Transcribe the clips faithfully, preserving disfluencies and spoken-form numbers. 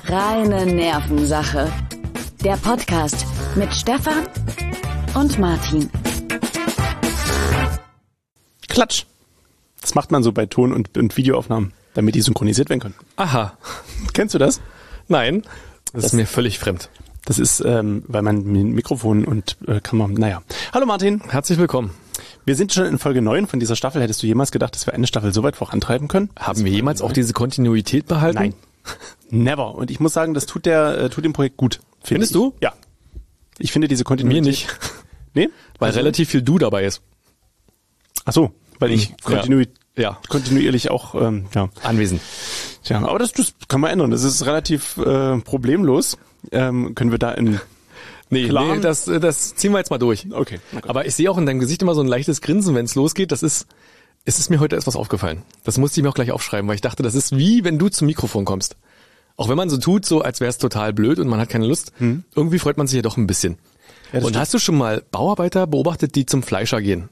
Reine Nervensache. Der Podcast mit Stefan und Martin. Klatsch. Das macht man so bei Ton- und, und Videoaufnahmen, damit die synchronisiert werden können. Aha. Kennst du das? Nein, das, Das- ist mir völlig fremd. Das ist, ähm, weil man mit Mikrofon und äh, Kamera, naja. Hallo Martin. Herzlich willkommen. Wir sind schon in Folge neun von dieser Staffel. Hättest du jemals gedacht, dass wir eine Staffel so weit vorantreiben können? Haben wir jemals auch diese Kontinuität behalten? Nein. Never. Und ich muss sagen, das tut der, äh, tut dem Projekt gut. Find Findest ich. du? Ja. Ich finde diese Kontinuität. Mir nicht, Nee? weil Also- relativ viel Du dabei ist. Ach so, weil ich Ja. kontinui Ja. kontinuierlich auch, ähm, ja. Anwesend. Tja, aber das, das kann man ändern. Das ist relativ äh, problemlos. Ähm, können wir da in... Nee, Klar. nee das, das ziehen wir jetzt mal durch. Okay. Na gut. Aber ich sehe auch in deinem Gesicht immer so ein leichtes Grinsen, wenn es losgeht. Das ist, es ist mir heute etwas aufgefallen. Das musste ich mir auch gleich aufschreiben, weil ich dachte, das ist wie, wenn du zum Mikrofon kommst. Auch wenn man so tut, so als wäre es total blöd und man hat keine Lust, Hm. irgendwie freut man sich ja doch ein bisschen. Ja, das und stimmt. hast du schon mal Bauarbeiter beobachtet, die zum Fleischer gehen?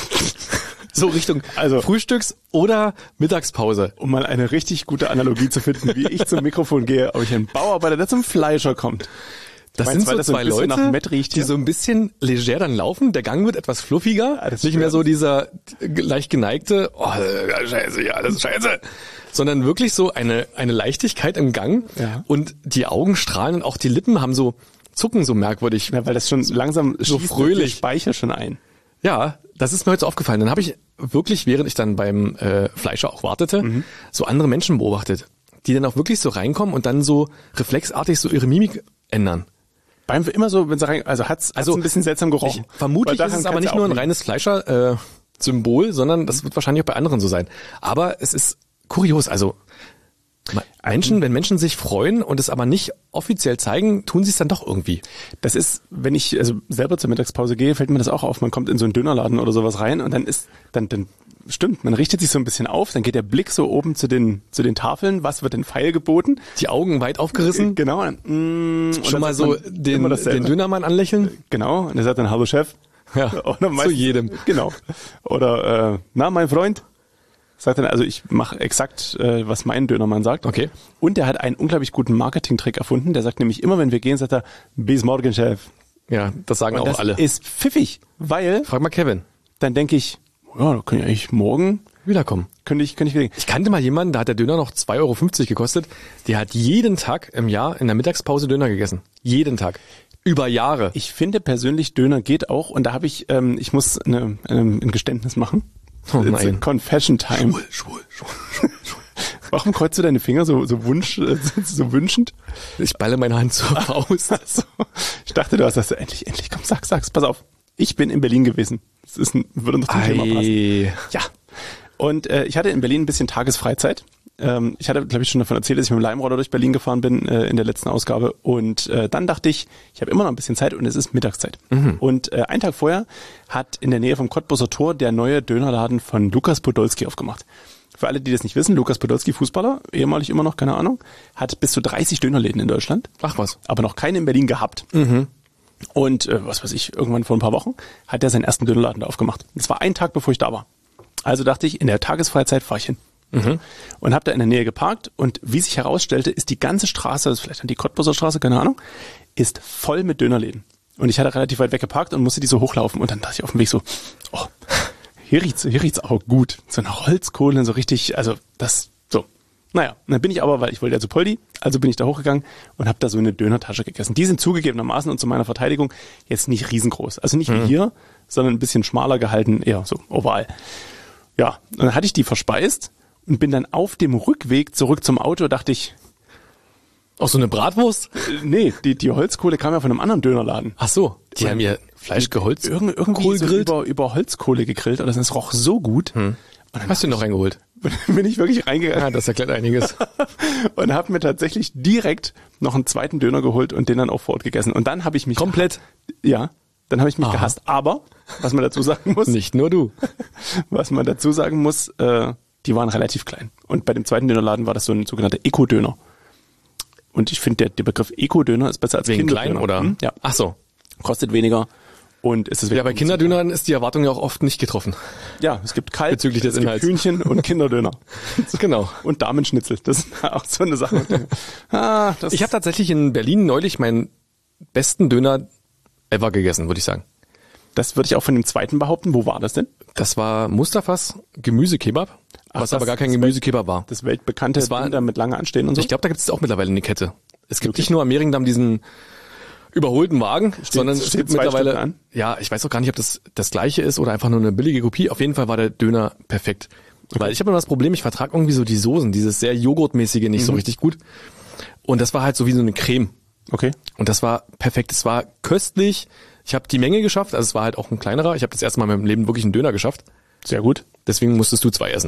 So Richtung Also- Frühstücks- oder Mittagspause. Um mal eine richtig gute Analogie zu finden, wie ich zum Mikrofon gehe, ob ich einen Bauarbeiter, der zum Fleischer kommt. Das Meinst sind du, weil so das so ein zwei bisschen Leute, nach Mett riecht die hier? so ein bisschen leger dann laufen. Der Gang wird etwas fluffiger. Ah, das nicht mehr stört. so dieser leicht geneigte, oh, scheiße, ja, das ist scheiße. Sondern wirklich so eine, eine Leichtigkeit im Gang. Ja. Und die Augen strahlen und auch die Lippen haben so, zucken so merkwürdig. Ja, weil das schon langsam So schießt fröhlich. der Speicher schon ein. Ja, das ist mir heute so aufgefallen. Dann habe ich wirklich, während ich dann beim äh, Fleischer auch wartete, Mhm. so andere Menschen beobachtet, die dann auch wirklich so reinkommen und dann so reflexartig so ihre Mimik ändern. Beim immer so, wenn sie rein, also hat's, Also, hat's ein bisschen seltsam gerochen. Ich, vermutlich Weil ist daran es aber kann's nicht ja nur auch ein liegen. reines Fleischer-Symbol, sondern das wird wahrscheinlich auch bei anderen so sein. Aber es ist kurios, also Menschen, wenn Menschen sich freuen und es aber nicht offiziell zeigen, tun sie es dann doch irgendwie. Das ist, wenn ich also selber zur Mittagspause gehe, fällt mir das auch auf. Man kommt in so einen Dönerladen oder sowas rein und dann ist, dann, dann stimmt, man richtet sich so ein bisschen auf, dann geht der Blick so oben zu den, zu den Tafeln, was wird denn Pfeil geboten? Die Augen weit aufgerissen, Genau. Und, mm, und schon dann mal sagt so man den, immer dasselbe. den Dönermann anlächeln. Genau. Und er sagt dann, hallo Chef. Ja, Oder zu meistens- jedem. Genau. Oder, äh, na, mein Freund. Sagt dann, also ich mache exakt, äh, was mein Dönermann sagt. Okay. Und er hat einen unglaublich guten Marketing-Trick erfunden. Der sagt nämlich immer, wenn wir gehen, sagt er, bis morgen, Chef. Ja, das sagen Und auch das alle. ist pfiffig, weil Frag mal Kevin. dann denke ich, ja, da kann ich eigentlich morgen, Wiederkommen. könnte ich, könnte ich wieder. Ich kannte mal jemanden, da hat der Döner noch zwei Euro fünfzig gekostet. Der hat jeden Tag im Jahr in der Mittagspause Döner gegessen. Jeden Tag. Über Jahre. Ich finde persönlich, Döner geht auch. Und da habe ich, ähm, ich muss eine, ähm, ein Geständnis machen. Oh It's a nein. Confession Time. Schwul, schwul, schwul, schwul, schwul. Warum kreuzt du deine Finger so, so wunsch, äh, so wünschend? Ich balle meine Hand zur Faust. Also, ich dachte, du hast das endlich, endlich, komm, sag, sag's, pass auf. Ich bin in Berlin gewesen. Das ist ein, würde noch zum Thema passen. Ei. Ja. Und äh, ich hatte in Berlin ein bisschen Tagesfreizeit. Ähm, ich hatte, glaube ich, schon davon erzählt, dass ich mit dem Leimroller durch Berlin gefahren bin äh, in der letzten Ausgabe. Und äh, dann dachte ich, ich habe immer noch ein bisschen Zeit und es ist Mittagszeit. Mhm. Und äh, einen Tag vorher hat in der Nähe vom Cottbuser Tor der neue Dönerladen von Lukas Podolski aufgemacht. Für alle, die das nicht wissen, Lukas Podolski, Fußballer, ehemalig immer noch, keine Ahnung, hat bis zu dreißig Dönerläden in Deutschland, Ach was. aber noch keinen in Berlin gehabt. Und äh, was weiß ich, irgendwann vor ein paar Wochen hat er seinen ersten Dönerladen da aufgemacht. Das war ein Tag, bevor ich da war. Also dachte ich, in der Tagesfreizeit fahre ich hin. Und habe da in der Nähe geparkt und wie sich herausstellte, ist die ganze Straße, das ist vielleicht an die Cottbuser Straße, keine Ahnung, ist voll mit Dönerläden. Und ich hatte relativ weit weg geparkt und musste die so hochlaufen und dann dachte ich auf dem Weg so, oh, hier riecht's, hier riecht's auch gut. So nach Holzkohle, so richtig, also das, so. Naja, und dann bin ich aber, weil ich wollte ja zu Poldi, also bin ich da hochgegangen und habe da so eine Dönertasche gegessen. Die sind zugegebenermaßen und zu meiner Verteidigung jetzt nicht riesengroß. Also nicht wie hier, sondern ein bisschen schmaler gehalten, eher so oval. Ja, und dann hatte ich die verspeist und bin dann auf dem Rückweg zurück zum Auto, dachte ich, Auch so eine Bratwurst? äh, nee, die, die Holzkohle kam ja von einem anderen Dönerladen. Ach so. Die haben ihr Fleisch geholzt. Irgend, irgendwie Kohl so grillt? über, über Holzkohle gegrillt oder es roch so gut. Und dann Hast du ihn noch reingeholt? bin ich wirklich reingegangen Ja, das erklärt einiges. und habe mir tatsächlich direkt noch einen zweiten Döner geholt und den dann auch vor Ort gegessen. Und dann habe ich mich Komplett? Ja, dann habe ich mich Aha. gehasst. Aber, was man dazu sagen muss, Nicht nur du. was man dazu sagen muss, äh, die waren relativ klein. Und bei dem zweiten Dönerladen war das so ein sogenannter Eco-Döner. Und ich finde, der, der Begriff Eco-Döner ist besser als Wegen Kinderdöner. klein oder? Hm? Ja. Ach so. Kostet weniger Und ist es Ja, bei Kinderdönern ist die Erwartung ja auch oft nicht getroffen. Ja, es gibt Kalb, bezüglich des es Inhalts. gibt Hühnchen und Kinderdöner. Genau. Und Damenschnitzel. Das ist auch so eine Sache. ah, das Ich habe tatsächlich in Berlin neulich meinen besten Döner ever gegessen, würde ich sagen. Das würde ich auch von dem zweiten behaupten. Wo war das denn? Das war Mustafas Gemüsekebab, Ach, was das- aber gar kein das Gemüsekebab war. Das weltbekannte Das war- Ding da mit lange Anstehen und so? Ich glaube, da gibt es auch mittlerweile eine Kette. Es gibt Wirklich? nicht nur am Mehringdamm diesen überholten Wagen, sondern es steht gibt zwei mittlerweile, Stück an? ja, ich weiß auch gar nicht, ob das das gleiche ist oder einfach nur eine billige Kopie. Auf jeden Fall war der Döner perfekt. Weil ich habe immer das Problem, ich vertrage irgendwie so die Soßen, dieses sehr Joghurtmäßige nicht so Mhm. richtig gut. Und das war halt so wie so eine Creme. Okay. Und das war perfekt. Es war köstlich. Ich habe die Menge geschafft. Also es war halt auch ein kleinerer. Ich habe das erste Mal in meinem Leben wirklich einen Döner geschafft. Sehr gut. Deswegen musstest du zwei essen.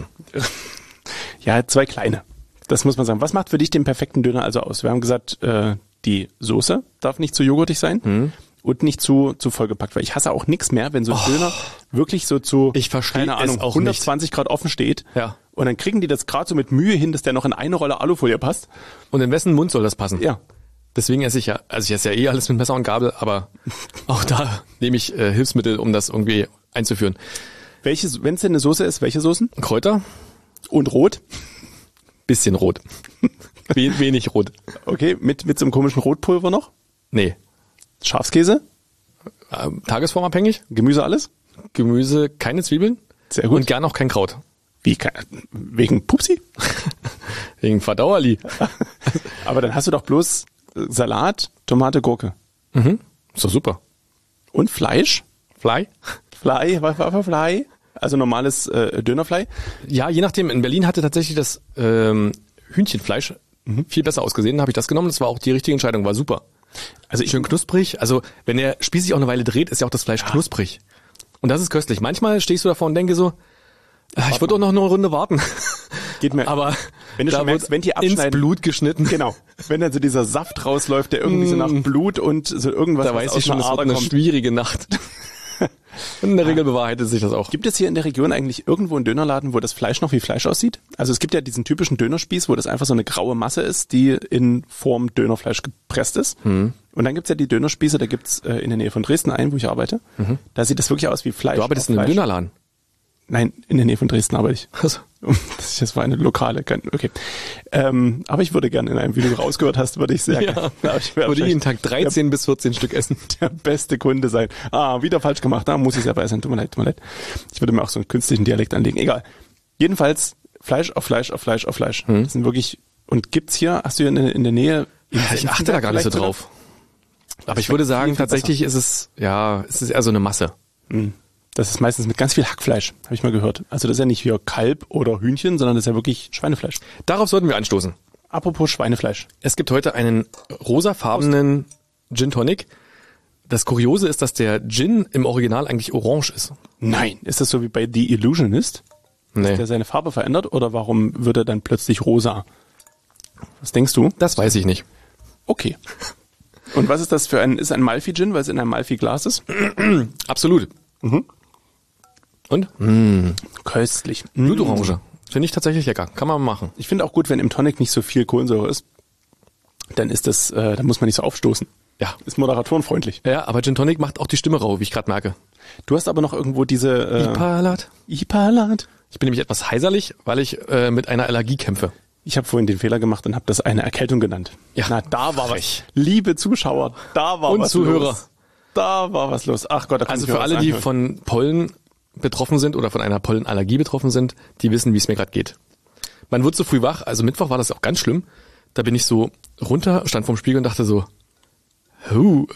Ja, zwei kleine. Das muss man sagen. Was macht für dich den perfekten Döner also aus? Wir haben gesagt, äh, die Soße darf nicht zu joghurtig sein Mhm. und nicht zu zu vollgepackt, weil ich hasse auch nichts mehr, wenn so ein Döner wirklich so zu Ich verstehe keine es Ahnung auch hundertzwanzig Grad offen steht. Ja. Und dann kriegen die das gerade so mit Mühe hin, dass der noch in eine Rolle Alufolie passt. Und in wessen Mund soll das passen? Ja. Deswegen esse ich ja, also ich esse ja eh alles mit Messer und Gabel, aber auch da nehme ich äh, Hilfsmittel, um das irgendwie einzuführen. Welche, wenn es denn eine Soße ist, welche Soßen? Kräuter, Und rot? bisschen rot. We- wenig rot. Okay, mit mit so einem komischen Rotpulver noch? Nee. Schafskäse? Ähm, tagesformabhängig, Gemüse alles? Gemüse, keine Zwiebeln. Sehr gut. Und gern auch kein Kraut. Wie kann, wegen Pupsi? Wegen Verdauerli. Aber dann hast du doch bloß äh, Salat, Tomate, Gurke. Mhm. Ist doch super. Und Fleisch? Fly? Fly, was war für Fly? Also normales äh, Dönerfly? Ja, je nachdem. In Berlin hatte tatsächlich das ähm, Hühnchenfleisch viel besser ausgesehen. Habe ich das genommen. Das war auch die richtige Entscheidung. War super. Also ich, Schön knusprig. Also wenn der Spieß sich auch eine Weile dreht, ist ja auch das Fleisch knusprig. Und das ist köstlich. Manchmal stehst du davor und denke so, ah, ich würde doch noch eine Runde warten. geht mir, Aber wenn du da schon merkst, wird wenn die ins abschneiden, Blut geschnitten. genau, wenn dann so dieser Saft rausläuft, der irgendwie so nach Blut und so irgendwas Da was weiß aus ich schon, einer es wird Ader eine kommt. schwierige Nacht. Und in der Regel bewahrheitet sich das auch. Gibt es hier in der Region eigentlich irgendwo einen Dönerladen, wo das Fleisch noch wie Fleisch aussieht? Also es gibt ja diesen typischen Dönerspieß, wo das einfach so eine graue Masse ist, die in Form Dönerfleisch gepresst ist. Mhm. Und dann gibt's ja die Dönerspieße, da gibt's äh, in der Nähe von Dresden einen, wo ich arbeite. Da sieht das wirklich aus wie Fleisch. Du arbeitest auf in einem Fleisch. Dönerladen. Nein, in der Nähe von Dresden arbeite ich. Also, Das das war eine lokale, kein- okay. Ähm, aber ich würde gerne in einem, wie du rausgehört hast, würde ich sehr ja, gerne, glaub ich, ich wäre würde jeden vielleicht Tag dreizehn bis vierzehn Stück essen. der beste Kunde sein. Ah, wieder falsch gemacht, da muss ich selber essen. Tut mir leid, tut mir leid. Ich würde mir auch so einen künstlichen Dialekt anlegen. Egal. Jedenfalls Fleisch auf Fleisch auf Fleisch auf Fleisch. Das sind wirklich, und gibt's hier, hast du hier in, der- in der Nähe? in Ich achte da gar nicht so vielleicht drauf. Aber ich würde schmeckt sagen, viel, viel tatsächlich ist es, ja, es ist eher so eine Masse. sogar? Das ist meistens mit ganz viel Hackfleisch, habe ich mal gehört. Also das ist ja nicht hier Kalb oder Hühnchen, sondern das ist ja wirklich Schweinefleisch. Darauf sollten wir anstoßen. Apropos Schweinefleisch. Es gibt heute einen rosafarbenen Gin Tonic. Das Kuriose ist, dass der Gin im Original eigentlich orange ist. Nein, ist das so wie bei The Illusionist? Nee. Der seine Farbe verändert oder warum wird er dann plötzlich rosa? Was denkst du? Das weiß ich nicht. Okay. Und was ist das für ein, ist ein Malfi-Gin, weil es in einem Malfi-Glas ist? Absolut. Mhm. Und? Köstlich. Blutorange. Finde ich tatsächlich lecker. Kann man machen. Ich finde auch gut, wenn im Tonic nicht so viel Kohlensäure ist, dann ist das, äh, dann muss man nicht so aufstoßen. Ja. Ist moderatorenfreundlich. Ja, aber Gin Tonic macht auch die Stimme rau, wie ich gerade merke. Du hast aber noch irgendwo diese äh, Ipalat. Ipalat. Ich bin nämlich etwas heiserlich, weil ich äh, mit einer Allergie kämpfe. Ich habe vorhin den Fehler gemacht und habe das eine Erkältung genannt. Ja. Na, da war Frech. was. Liebe Zuschauer, da war Und was Zuhörer. los. Da war was los. Ach Gott, da kann Also ich mir für was alle, die anhören. von Pollen betroffen sind oder von einer Pollenallergie betroffen sind, die wissen, wie es mir gerade geht. Man wird so früh wach, also Mittwoch war das auch ganz schlimm. Da bin ich so runter, stand vorm Spiegel und dachte so, huh.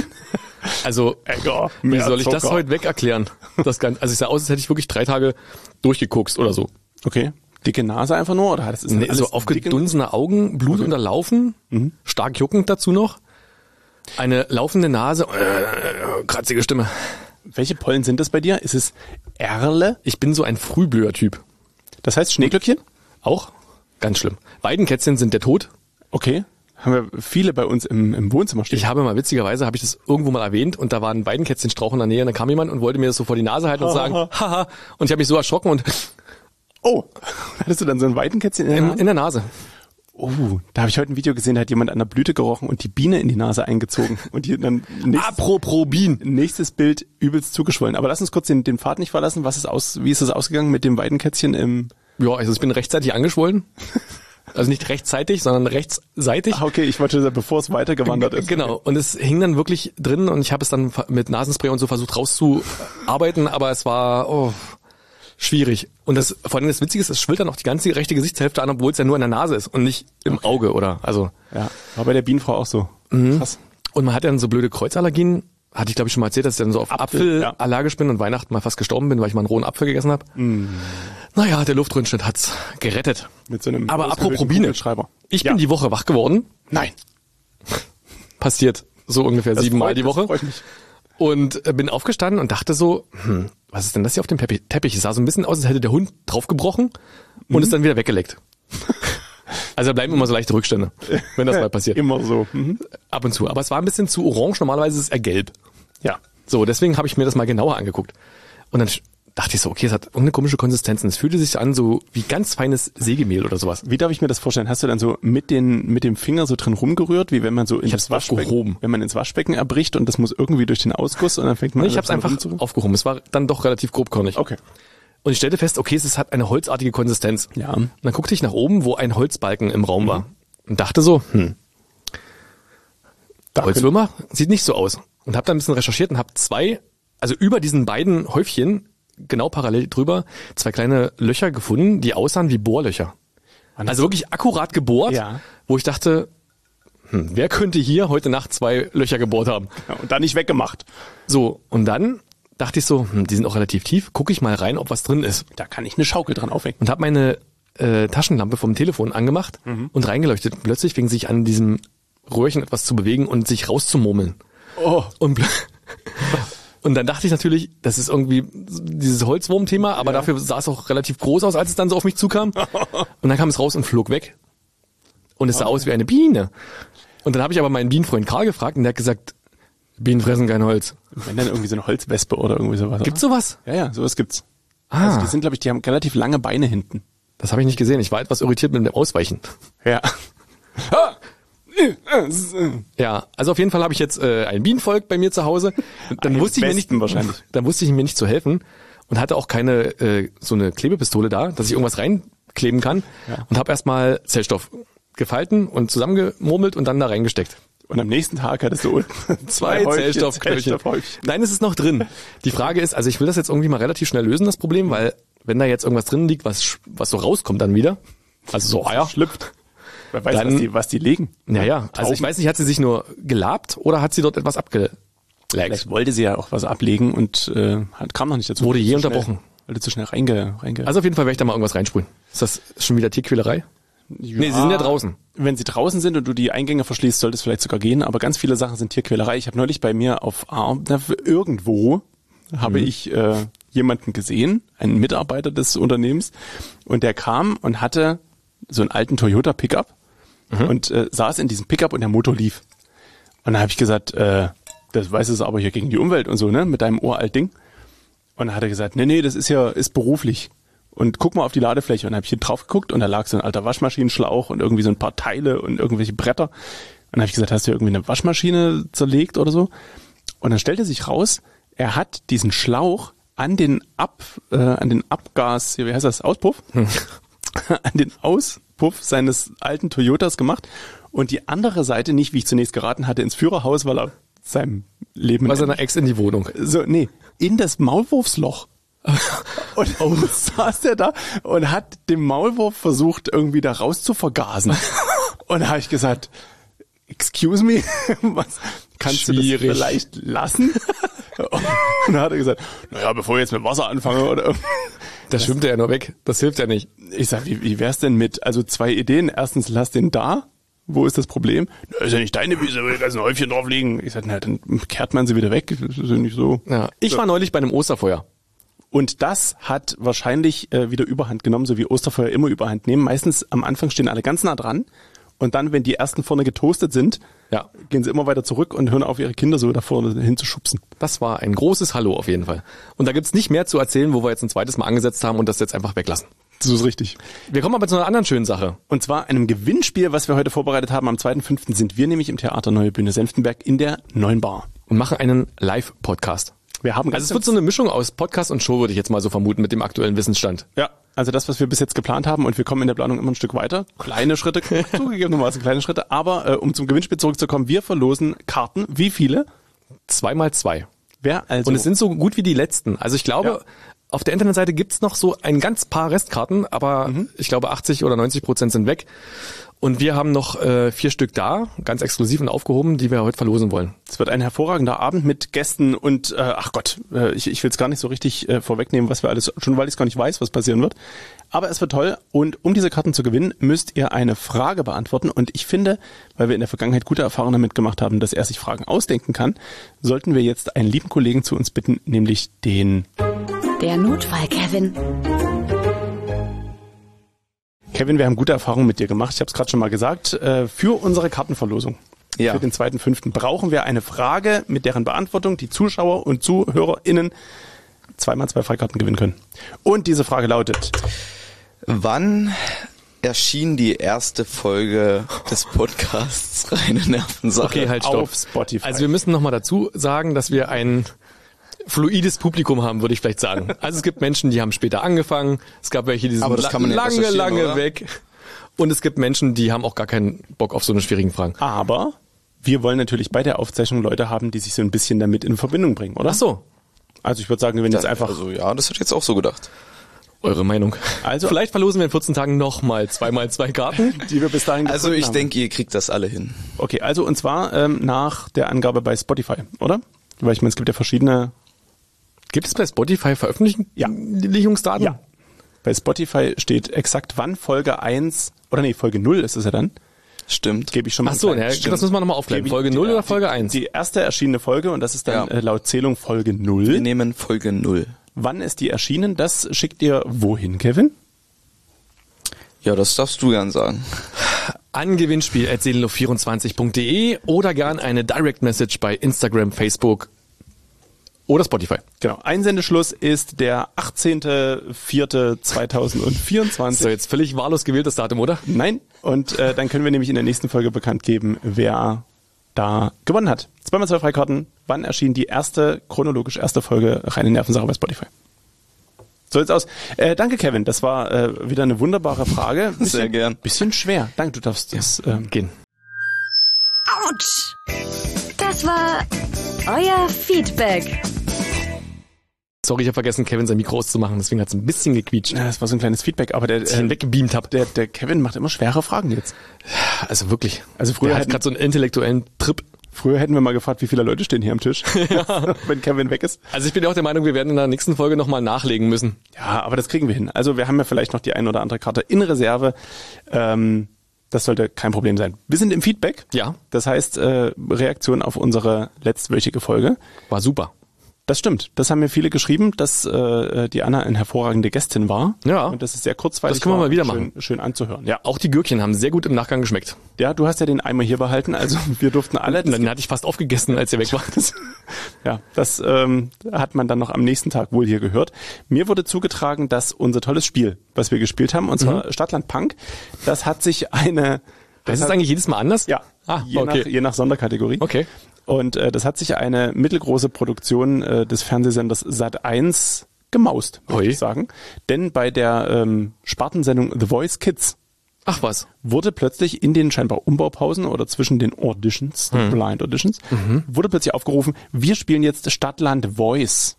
Also, Egal, wie mehr soll ich das Zucker. heute weg erklären? Das Ganze, also ich sah aus, als hätte ich wirklich drei Tage durchgekokst oder so. Okay. Dicke Nase einfach nur? Oder das ist Nee, alles so dicke- aufgedunsene Augen, Blut unterlaufen, stark juckend dazu noch, eine laufende Nase, äh, kratzige Stimme. Welche Pollen sind das bei dir? Ist es Erle? Ich bin so ein Frühblüher-Typ. Das heißt Schneeglöckchen? Auch ganz schlimm. Weidenkätzchen sind der Tod. Okay. Haben wir viele bei uns im, im Wohnzimmer stehen. Ich habe mal, witzigerweise, habe ich das irgendwo mal erwähnt und da war ein Weidenkätzchenstrauch in der Nähe und da kam jemand und wollte mir das so vor die Nase halten und sagen, haha, und ich habe mich so erschrocken und Oh, hattest du dann so ein Weidenkätzchen in der in, Nase? in der Nase. Oh, da habe ich heute ein Video gesehen, da hat jemand an der Blüte gerochen und die Biene in die Nase eingezogen. Und die dann nächstes, Apropos Bienen. nächstes Bild übelst zugeschwollen. Aber lass uns kurz den, den Pfad nicht verlassen. Was ist aus, wie ist es ausgegangen mit dem Weidenkätzchen im... Ja, also ich bin rechtzeitig angeschwollen. Also nicht rechtzeitig, sondern rechtsseitig. Ah, okay, ich wollte sagen, bevor es weitergewandert ist. Genau, und es hing dann wirklich drin und ich habe es dann mit Nasenspray und so versucht rauszuarbeiten, aber es war oh, schwierig. Und das vor allem das Witzige ist, es schwillt dann auch die ganze rechte Gesichtshälfte an, obwohl es ja nur in der Nase ist und nicht im okay. Auge oder also. Ja, war bei der Bienenfrau auch so. Mhm. Krass. Und man hat dann so blöde Kreuzallergien. Hatte ich glaube ich schon mal erzählt, dass ich dann so auf Apfel, Apfel ja. allergisch bin und Weihnachten mal fast gestorben bin, weil ich mal einen rohen Apfel gegessen habe. Mm. Naja, der Luftröhrenschnitt hat's gerettet. Mit so einem Aber apropos Biene, ich ja. bin die Woche wach geworden. Nein. Passiert so ungefähr das siebenmal freut, die Woche. Das freut mich. Und äh, bin aufgestanden und dachte so, hm, was ist denn das hier auf dem Teppich? Teppich? Es sah so ein bisschen aus, als hätte der Hund draufgebrochen und mhm. ist dann wieder weggeleckt. Also da bleiben immer so leichte Rückstände, wenn das mal passiert. Immer so. Mhm. Ab und zu. Aber es war ein bisschen zu orange, normalerweise ist es eher gelb. Ja. So, deswegen habe ich mir das mal genauer angeguckt. Und dann dachte ich so, okay, es hat irgendeine komische Konsistenz. Und es fühlte sich an so wie ganz feines Sägemehl oder sowas. Wie darf ich mir das vorstellen? Hast du dann so mit den mit dem Finger so drin rumgerührt, wie wenn man so ins Waschbecken, aufgehoben. wenn man ins Waschbecken erbricht und das muss irgendwie durch den Ausguss und dann fängt man nee, ich habe es einfach aufgehoben. Es war dann doch relativ grobkörnig. Okay. Und ich stellte fest, okay, es hat eine holzartige Konsistenz. Ja. Und dann guckte ich nach oben, wo ein Holzbalken im Raum war. Und dachte so, hm, Holzwürmer sieht nicht so aus. Und habe dann ein bisschen recherchiert und habe zwei, also über diesen beiden Häufchen, genau parallel drüber, zwei kleine Löcher gefunden, die aussahen wie Bohrlöcher. Also wirklich akkurat gebohrt, ja. Wo ich dachte, hm, wer könnte hier heute Nacht zwei Löcher gebohrt haben? Ja, und dann nicht weggemacht. So, und dann dachte ich so, hm, die sind auch relativ tief, gucke ich mal rein, ob was drin ist. Da kann ich eine Schaukel dran aufhängen. Und habe meine äh, Taschenlampe vom Telefon angemacht mhm. und reingeleuchtet. Plötzlich fing sich an, diesem Röhrchen etwas zu bewegen und sich rauszumurmeln. Oh. Und, und dann dachte ich natürlich, das ist irgendwie dieses Holzwurm-Thema, aber ja. Dafür sah es auch relativ groß aus, als es dann so auf mich zukam. Und dann kam es raus und flog weg. Und es sah okay. aus wie eine Biene. Und dann habe ich aber meinen Bienenfreund Karl gefragt und der hat gesagt, Bienen fressen kein Holz. Wenn dann irgendwie so eine Holzwespe oder irgendwie sowas. Gibt's sowas? Ja, ja, sowas gibt's. Ah. Also die sind, glaube ich, die haben relativ lange Beine hinten. Das habe ich nicht gesehen. Ich war etwas irritiert mit dem Ausweichen. Ja. Ja, also auf jeden Fall habe ich jetzt äh, ein Bienenvolk bei mir zu Hause. Dann Ein wusste ich mir nicht, wahrscheinlich. dann wusste ich mir nicht zu helfen und hatte auch keine äh, so eine Klebepistole da, dass ich irgendwas reinkleben kann. Ja. Und habe erstmal Zellstoff gefalten und zusammengemurmelt und dann da reingesteckt. Und am nächsten Tag hattest du zwei Zellstoffknöllchen. Nein, es ist noch drin. Die Frage ist, also ich will das jetzt irgendwie mal relativ schnell lösen, das Problem, weil wenn da jetzt irgendwas drin liegt, was was so rauskommt dann wieder, also so Eier schlüpft, wer weiß, dann, was die was die legen. Naja, also ich weiß nicht, hat sie sich nur gelabt oder hat sie dort etwas abgelegt? Vielleicht wollte sie ja auch was ablegen und äh, kam noch nicht dazu. Wurde je zu unterbrochen. Schnell, weil du zu schnell reinge, reinge... Also auf jeden Fall werde ich da mal irgendwas reinsprühen. Ist das schon wieder Tierquälerei? Ja, nee, sie sind ja draußen. Wenn sie draußen sind und du die Eingänge verschließt, sollte es vielleicht sogar gehen, aber ganz viele Sachen sind Tierquälerei. Ich habe neulich bei mir auf Ar- irgendwo habe Mhm. ich äh, jemanden gesehen, einen Mitarbeiter des Unternehmens, und der kam und hatte so einen alten Toyota Pickup Mhm. und äh, saß in diesem Pickup und der Motor lief. Und dann habe ich gesagt, äh, das weiß es aber hier gegen die Umwelt und so, ne, mit deinem uralt Ding. Und dann hat er gesagt, nee, nee, das ist ja ist beruflich. Und guck mal auf die Ladefläche. Und dann habe ich hier drauf geguckt und da lag so ein alter Waschmaschinenschlauch und irgendwie so ein paar Teile und irgendwelche Bretter. Und dann habe ich gesagt, hast du irgendwie eine Waschmaschine zerlegt oder so? Und dann stellte sich raus, er hat diesen Schlauch an den Ab, äh, an den Abgas, wie heißt das, Auspuff? Hm. an den Auspuff seines alten Toyotas gemacht und die andere Seite nicht, wie ich zunächst geraten hatte, ins Führerhaus, weil er seinem Leben... Bei seiner Ex in die Wohnung. So, nee, in das Maulwurfsloch. Und oh. saß der da und hat den Maulwurf versucht, irgendwie da raus zu vergasen. Und da habe ich gesagt, excuse me, was, kannst Schwierig. du das vielleicht lassen? Und dann hat er gesagt, naja, bevor ich jetzt mit Wasser anfange oder irgendwie. Das schwimmt er ja nur weg, das hilft ja nicht. Ich sag, wie, wie wär's denn mit, also zwei Ideen. Erstens, lass den da. Wo ist das Problem? Na, ist ja nicht deine Wiese, da ist ein Häufchen drauf liegen. Ich sag, na, dann kehrt man sie wieder weg. Das ist ja nicht so. Ja. Ich so. war neulich bei einem Osterfeuer. Und das hat wahrscheinlich äh, wieder Überhand genommen, so wie Osterfeuer immer Überhand nehmen. Meistens am Anfang stehen alle ganz nah dran. Und dann, wenn die ersten vorne getoastet sind, ja. gehen sie immer weiter zurück und hören auf, ihre Kinder so da vorne hinzuschubsen. Das war ein großes Hallo auf jeden Fall. Und da gibt's nicht mehr zu erzählen, wo wir jetzt ein zweites Mal angesetzt haben und das jetzt einfach weglassen. So ist richtig. Wir kommen aber zu einer anderen schönen Sache. Und zwar einem Gewinnspiel, was wir heute vorbereitet haben. Am zweiten fünften sind wir nämlich im Theater Neue Bühne Senftenberg in der Neuen Bar. Und machen einen Live-Podcast. Wir haben Also es wird so eine Mischung aus Podcast und Show, würde ich jetzt mal so vermuten, mit dem aktuellen Wissensstand. Ja, also das, was wir bis jetzt geplant haben, und wir kommen in der Planung immer ein Stück weiter. Kleine Schritte, zugegebenermaßen kleine Schritte. Aber äh, um zum Gewinnspiel zurückzukommen, wir verlosen Karten. Wie viele? Zwei mal zwei. Wer also? Und es sind so gut wie die letzten. Also ich glaube, Ja. auf der Internetseite gibt's noch so ein ganz paar Restkarten, aber Mhm. ich glaube achtzig oder neunzig Prozent sind weg. Und wir haben noch äh, vier Stück da, ganz exklusiv und aufgehoben, die wir heute verlosen wollen. Es wird ein hervorragender Abend mit Gästen und, äh, ach Gott, äh, ich, ich will es gar nicht so richtig äh, vorwegnehmen, was wir alles, schon weil ich es gar nicht weiß, was passieren wird. Aber es wird toll und um diese Karten zu gewinnen, müsst ihr eine Frage beantworten. Und ich finde, weil wir in der Vergangenheit gute Erfahrungen damit gemacht haben, dass er sich Fragen ausdenken kann, sollten wir jetzt einen lieben Kollegen zu uns bitten, nämlich den... Der Notfall-Kevin. Kevin, wir haben gute Erfahrungen mit dir gemacht. Ich habe es gerade schon mal gesagt. Äh, für unsere Kartenverlosung, Ja. für den zweiten fünften brauchen wir eine Frage, mit deren Beantwortung die Zuschauer und ZuhörerInnen zweimal zwei Freikarten gewinnen können. Und diese Frage lautet... Wann erschien die erste Folge des Podcasts Reine Nervensache? Okay, halt stopp. Auf Spotify. Also wir müssen nochmal dazu sagen, dass wir ein fluides Publikum haben, würde ich vielleicht sagen. Also es gibt Menschen, die haben später angefangen, es gab welche, die sind Aber das kann man ja lange, recherchieren, lange oder? weg. Und es gibt Menschen, die haben auch gar keinen Bock auf so eine schwierigen Fragen. Aber wir wollen natürlich bei der Aufzeichnung Leute haben, die sich so ein bisschen damit in Verbindung bringen, oder? Ach so, Also ich würde sagen, wenn jetzt einfach... Also ja, das hätte ich jetzt auch so gedacht. eure Meinung. Also- vielleicht verlosen wir in vierzehn Tagen nochmal zweimal zwei Karten. die wir bis dahin Also gefunden ich haben. denke, ihr kriegt das alle hin. Okay, also und zwar ähm, nach der Angabe bei Spotify, oder? Weil ich meine, es gibt ja verschiedene... Gibt es bei Spotify Veröffentlichungsdaten? Ja. Bei Spotify steht exakt wann Folge eins, oder nee, Folge null ist es ja dann, Stimmt. gebe ich schon mal. Ach so, einen ja, kleinen- das müssen wir nochmal aufklären. Gebe ich- Folge null oder Folge eins? Die erste erschienene Folge, und das ist dann Ja. äh, laut Zählung Folge null. Wir nehmen Folge null. Wann ist die erschienen? Das schickt ihr wohin, Kevin? Ja, das darfst du gern sagen. An gewinnspiel at seelenluft vierundzwanzig punkt de oder gern eine Direct Message bei Instagram, Facebook oder Spotify. Genau. Einsendeschluss ist der achtzehnter vierter zweitausendvierundzwanzig. So, jetzt völlig wahllos gewähltes Datum, oder? Nein. Und äh, dann können wir nämlich in der nächsten Folge bekannt geben, wer da gewonnen hat. Zweimal zwei Freikarten. Wann erschien die erste, chronologisch erste Folge Reine Nervensache bei Spotify? So jetzt aus. Äh, danke, Kevin. Das war äh, wieder eine wunderbare Frage. Bisschen, Sehr gern. Bisschen schwer. Danke, du darfst das ähm, Gehen. Autsch! Das war euer Feedback. Sorry, ich habe vergessen, Kevin sein Mikro auszumachen, deswegen hat es ein bisschen gequietscht. Ja, das war so ein kleines Feedback, aber der, Als ich äh, ihn weggebeamt habe. der, der Kevin macht immer schwere Fragen jetzt. Also wirklich. Also früher Der hat hätten- gerade so einen intellektuellen Trip. Früher hätten wir mal gefragt, wie viele Leute stehen hier am Tisch, wenn Kevin weg ist. Also ich bin ja auch der Meinung, wir werden in der nächsten Folge nochmal nachlegen müssen. Ja, aber das kriegen wir hin. Also wir haben ja vielleicht noch die ein oder andere Karte in Reserve. Ähm, das sollte kein Problem sein. Wir sind im Feedback. Ja. Das heißt, äh, Reaktion auf unsere letztwöchige Folge. War super. Das stimmt. Das haben mir viele geschrieben, dass äh, die Anna eine hervorragende Gästin war. Ja. Und das ist sehr kurzweilig. Das können wir war mal wieder schön, machen. Schön anzuhören. Ja. Auch die Gürkchen haben sehr gut im Nachgang geschmeckt. Ja, du hast ja den Eimer hier behalten. Also wir durften alle. Und dann hatte ich fast aufgegessen, als ihr weg wart. Ja, das ähm, hat man dann noch am nächsten Tag wohl hier gehört. Mir wurde zugetragen, dass unser tolles Spiel, was wir gespielt haben, und zwar Mhm. Stadtland Punk, das hat sich eine... Das ist eigentlich jedes Mal anders? Ja, Ah, je, okay. nach, je nach Sonderkategorie. Okay. Und äh, das hat sich eine mittelgroße Produktion äh, des Fernsehsenders Sat eins gemaust, würde Ui. ich sagen. Denn bei der ähm, Spartensendung The Voice Kids Ach was. wurde plötzlich in den scheinbar Umbaupausen oder zwischen den Auditions, Mhm. Blind Auditions, wurde plötzlich aufgerufen, wir spielen jetzt Stadtland Voice.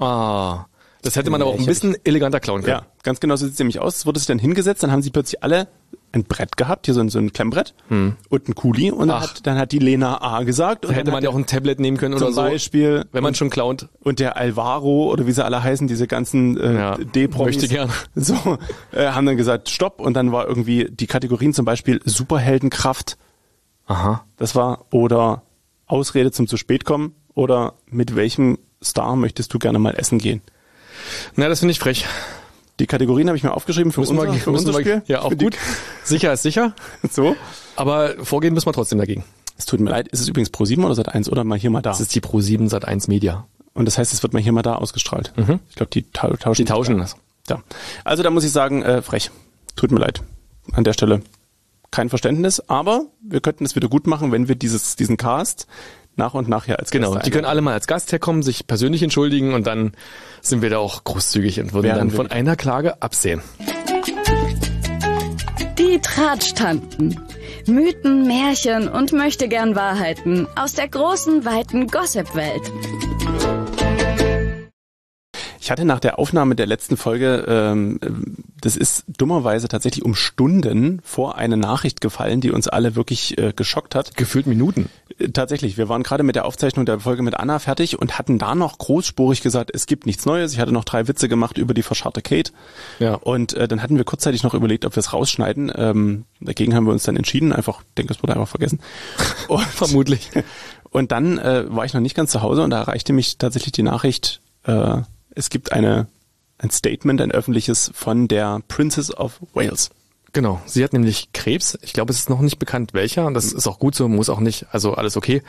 Ah. Das hätte man aber auch ein bisschen eleganter klauen können. Ja, ganz genau so sieht es nämlich aus. Es wurde sich dann hingesetzt, dann haben sie plötzlich alle ein Brett gehabt, hier so ein, so ein Klemmbrett und ein Kuli, und dann Hm. Ach. hat, dann hat die Lena A gesagt. Und Da hätte dann man hat ja auch ein Tablet nehmen können zum oder so. Beispiel, Wenn man schon klaut. und der Alvaro oder wie sie alle heißen, diese ganzen äh, Ja, D-Promis, möchte gern. so, äh, haben dann gesagt, stopp, und dann war irgendwie die Kategorien zum Beispiel Superheldenkraft, Aha. das war, oder Ausrede zum zu spät kommen, oder mit welchem Star möchtest du gerne mal essen gehen? Na, das finde ich frech. Die Kategorien habe ich mir aufgeschrieben für Müssen unser, wir, für müssen unser wir, Spiel. ja, auch Für die- gut. Sicher ist sicher. So. Aber vorgehen müssen wir trotzdem dagegen. Es tut mir leid, ist es übrigens Pro sieben oder Sat eins oder mal hier mal da? Das ist die Pro sieben Sat eins Media. Und das heißt, es wird mal hier mal da ausgestrahlt. Ich glaube, die tau- tauschen. Die tauschen das. Ja. Also da muss ich sagen, äh, frech. Tut mir leid. An der Stelle kein Verständnis, aber wir könnten es wieder gut machen, wenn wir dieses, diesen Cast nach und nach hier als Genau, Gäste die können alle mal als Gast herkommen, sich persönlich entschuldigen und dann sind wir da auch großzügig und würden Wären dann wir- von einer Klage absehen. Die Tratschtanten. Mythen, Märchen und möchte gern Wahrheiten aus der großen, weiten Gossip-Welt. Ich hatte nach der Aufnahme der letzten Folge, ähm, das ist dummerweise tatsächlich um Stunden vor eine Nachricht gefallen, die uns alle wirklich äh, geschockt hat. Gefühlt Minuten. Äh, Tatsächlich, wir waren gerade mit der Aufzeichnung der Folge mit Anna fertig und hatten da noch großspurig gesagt, es gibt nichts Neues. Ich hatte noch drei Witze gemacht über die verscharrte Kate. Ja. Und äh, dann hatten wir kurzzeitig noch überlegt, ob wir es rausschneiden. Ähm, dagegen haben wir uns dann entschieden, einfach, ich denke, es wurde einfach vergessen. Und, Vermutlich. und dann äh, war ich noch nicht ganz zu Hause und da erreichte mich tatsächlich die Nachricht, äh, es gibt eine ein Statement, ein öffentliches von der Princess of Wales. Genau, sie hat nämlich Krebs. Ich glaube, es ist noch nicht bekannt, welcher. Und das ist auch gut so, muss auch nicht. Also alles okay.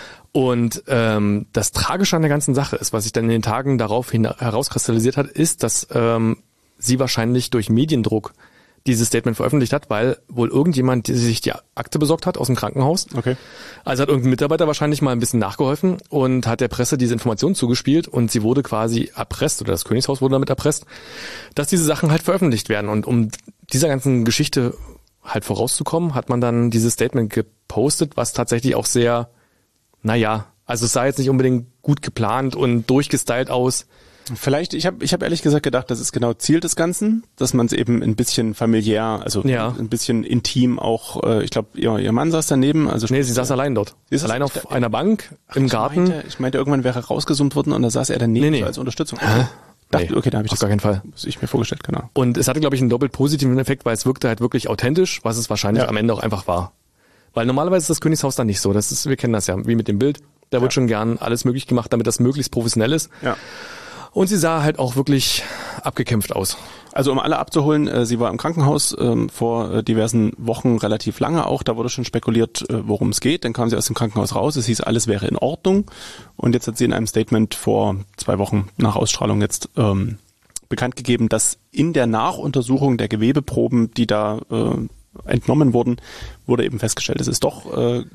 Und ähm, das Tragische an der ganzen Sache ist, was sich dann in den Tagen darauf hin herauskristallisiert hat, ist, dass ähm, sie wahrscheinlich durch Mediendruck dieses Statement veröffentlicht hat, weil wohl irgendjemand die sich die Akte besorgt hat aus dem Krankenhaus. Okay. Also hat irgendein Mitarbeiter wahrscheinlich mal ein bisschen nachgeholfen und hat der Presse diese Information zugespielt und sie wurde quasi erpresst, oder das Königshaus wurde damit erpresst, dass diese Sachen halt veröffentlicht werden. Und um dieser ganzen Geschichte halt vorauszukommen, hat man dann dieses Statement gepostet, was tatsächlich auch sehr, naja, also es sah jetzt nicht unbedingt gut geplant und durchgestylt aus. Vielleicht, ich habe ich hab ehrlich gesagt gedacht, das ist genau Ziel des Ganzen, dass man es eben ein bisschen familiär, also Ja. ein bisschen intim auch, äh, ich glaube, ihr, ihr Mann saß daneben. Also Nee, sie saß allein dort. Sie ist Allein das- auf einer Bank im ich Garten. Meinte, ich meinte, irgendwann wäre rausgezoomt worden und da saß er daneben Nee, nee. so als Unterstützung. Okay. Dachte, Nee, okay, da habe ich auf das gar keinen Fall. was ich mir vorgestellt, genau. Und es hatte, glaube ich, einen doppelt positiven Effekt, weil es wirkte halt wirklich authentisch, was es wahrscheinlich Ja. am Ende auch einfach war. Weil normalerweise ist das Königshaus dann nicht so. Das ist, wir kennen das ja, wie mit dem Bild. Da wird Ja. schon gern alles möglich gemacht, damit das möglichst professionell ist. Ja. Und sie sah halt auch wirklich abgekämpft aus. Also um alle abzuholen, äh, sie war im Krankenhaus ähm, vor äh, diversen Wochen relativ lange auch. Da wurde schon spekuliert, äh, worum es geht. Dann kam sie aus dem Krankenhaus raus. Es hieß, alles wäre in Ordnung. Und jetzt hat sie in einem Statement vor zwei Wochen nach Ausstrahlung jetzt ähm, bekannt gegeben, dass in der Nachuntersuchung der Gewebeproben, die da äh, entnommen wurden, wurde eben festgestellt, es ist doch äh,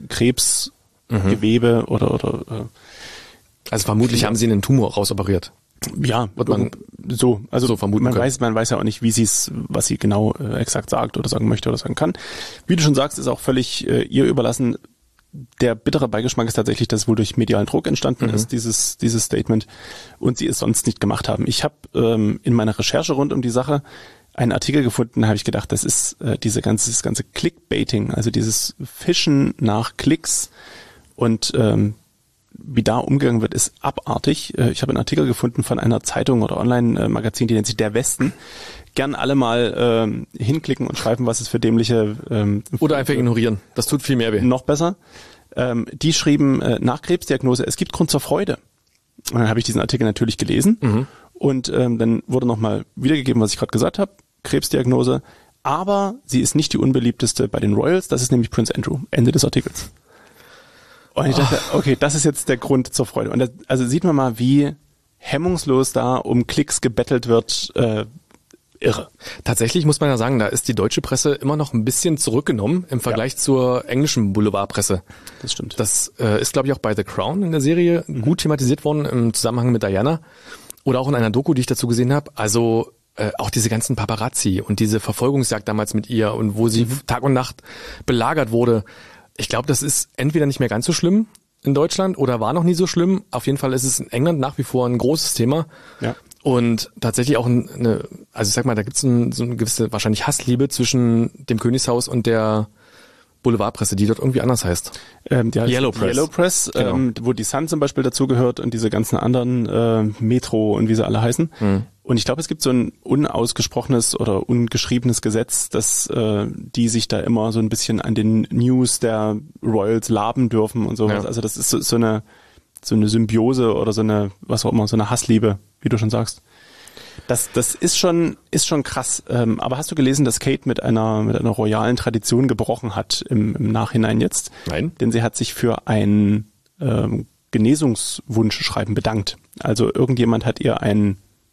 Krebsgewebe mhm. oder, oder äh, Also vermutlich haben sie einen Tumor rausoperiert. ja, Wird man so, also so vermuten man können. weiß, man weiß ja auch nicht, wie sie es, was sie genau äh, exakt sagt oder sagen möchte oder sagen kann. Wie du schon sagst, ist auch völlig äh, ihr überlassen. Der bittere Beigeschmack ist tatsächlich, dass es wohl durch medialen Druck entstanden Mhm. ist, dieses dieses Statement, und sie es sonst nicht gemacht haben. Ich habe ähm, in meiner Recherche rund um die Sache einen Artikel gefunden, habe ich gedacht, das ist äh, diese ganze, dieses ganze Clickbaiting, also dieses Fischen nach Klicks und ähm, wie da umgegangen wird, ist abartig. Äh, Ich habe einen Artikel gefunden von einer Zeitung oder Online-Magazin, die nennt sich Der Westen. Gern alle mal ähm, hinklicken und schreiben, was es für dämliche ähm, Oder einfach ignorieren. Das tut viel mehr weh. noch besser. Ähm, die schrieben äh, nach Krebsdiagnose, es gibt Grund zur Freude. Und dann habe ich diesen Artikel natürlich gelesen Mhm. und ähm, dann wurde nochmal wiedergegeben, was ich gerade gesagt habe, Krebsdiagnose, aber sie ist nicht die unbeliebteste bei den Royals, das ist nämlich Prince Andrew. Ende des Artikels. Und ich dachte, okay, das ist jetzt der Grund zur Freude. Und das, also sieht man mal, wie hemmungslos da um Klicks gebettelt wird, äh, irre. Tatsächlich muss man ja sagen, da ist die deutsche Presse immer noch ein bisschen zurückgenommen im Vergleich zur englischen Boulevardpresse. Das stimmt. Das äh, ist, glaube ich, auch bei The Crown in der Serie gut thematisiert worden im Zusammenhang mit Diana. Oder auch in einer Doku, die ich dazu gesehen habe. Also äh, auch diese ganzen Paparazzi und diese Verfolgungsjagd damals mit ihr und wo sie Tag und Nacht belagert wurde. Ich glaube, das ist entweder nicht mehr ganz so schlimm in Deutschland oder war noch nie so schlimm. Auf jeden Fall ist es in England nach wie vor ein großes Thema. Ja. Und tatsächlich auch eine, also ich sag mal, da gibt es ein, so eine gewisse wahrscheinlich Hassliebe zwischen dem Königshaus und der Boulevardpresse, die dort irgendwie anders heißt. Ähm, die heißt Yellow Press. Yellow Press, Genau. ähm, wo die Sun zum Beispiel dazugehört und diese ganzen anderen äh, Metro und wie sie alle heißen. Mhm. Und ich glaube, es gibt so ein unausgesprochenes oder ungeschriebenes Gesetz, dass äh, die sich da immer so ein bisschen an den News der Royals laben dürfen und sowas. Ja. Also das ist so, so eine so eine Symbiose oder so eine, was auch immer, so eine Hassliebe, wie du schon sagst. Das, das ist schon, ist schon krass. Ähm, aber hast du gelesen, dass Kate mit einer, mit einer royalen Tradition gebrochen hat im, im Nachhinein jetzt? Nein. Denn sie hat sich für ein ähm, Genesungswunschschreiben bedankt. Also irgendjemand hat ihr ein